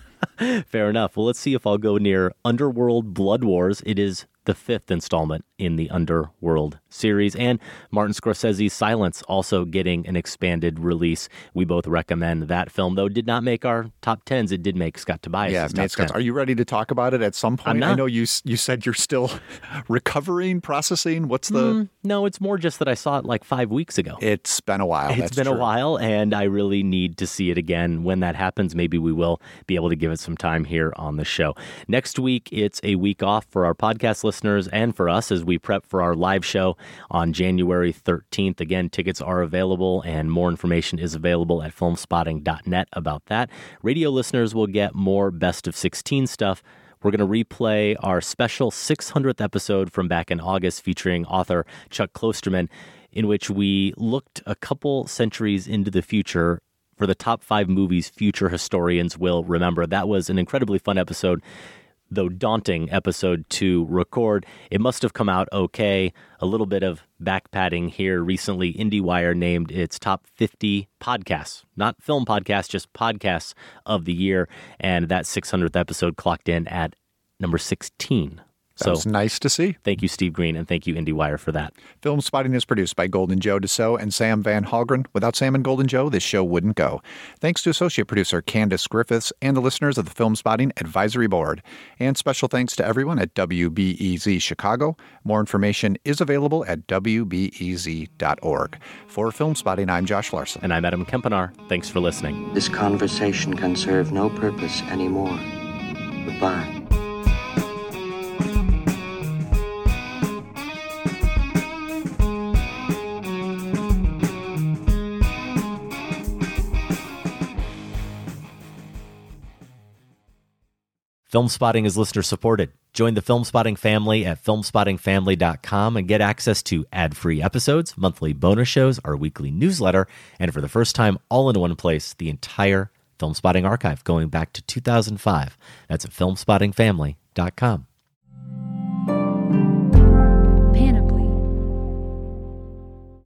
it. Fair enough. Well, let's see if I'll go near Underworld Blood Wars. It is the fifth installment in the Underworld series. And Martin Scorsese's Silence also getting an expanded release. We both recommend that film, though it did not make our top tens. It did make Scott Tobias' Yeah, top Nate Scott, ten. are you ready to talk about it at some point? I'm not. I know you you said you're still recovering, processing. What's the... Mm, no, it's more just that I saw it like five weeks ago. It's been a while. It's that's been a true. while, and I really need to see it again. When that happens, maybe we will be able to give it some time here on the show. Next week, it's a week off for our podcast listeners and for us as we prep for our live show on January thirteenth. Again, tickets are available, and more information is available at filmspotting dot net about that. Radio listeners will get more Best of sixteen stuff. We're going to replay our special six hundredth episode from back in August featuring author Chuck Klosterman, in which we looked a couple centuries into the future for the top five movies future historians will remember. That was an incredibly fun episode, though daunting episode to record. It must have come out okay. A little bit of back padding here. Recently, IndieWire named its top fifty podcasts, not film podcasts, just podcasts of the year. And that six hundredth episode clocked in at number sixteen. That So was nice to see. Thank you, Steve Green, and thank you, IndieWire, for that. Film Spotting is produced by Golden Joe Dassault and Sam Van Halgren. Without Sam and Golden Joe, this show wouldn't go. Thanks to associate producer Candace Griffiths and the listeners of the Film Spotting Advisory Board. And special thanks to everyone at W B E Z Chicago. More information is available at w b e z dot org. For Film Spotting, I'm Josh Larson. And I'm Adam Kempenar. Thanks for listening. This conversation can serve no purpose anymore. Goodbye. Film Spotting is listener supported. Join the Film Spotting family at film spotting family dot com and get access to ad-free episodes, monthly bonus shows, our weekly newsletter, and for the first time, all in one place, the entire Film Spotting archive going back to two thousand five. That's at film spotting family dot com.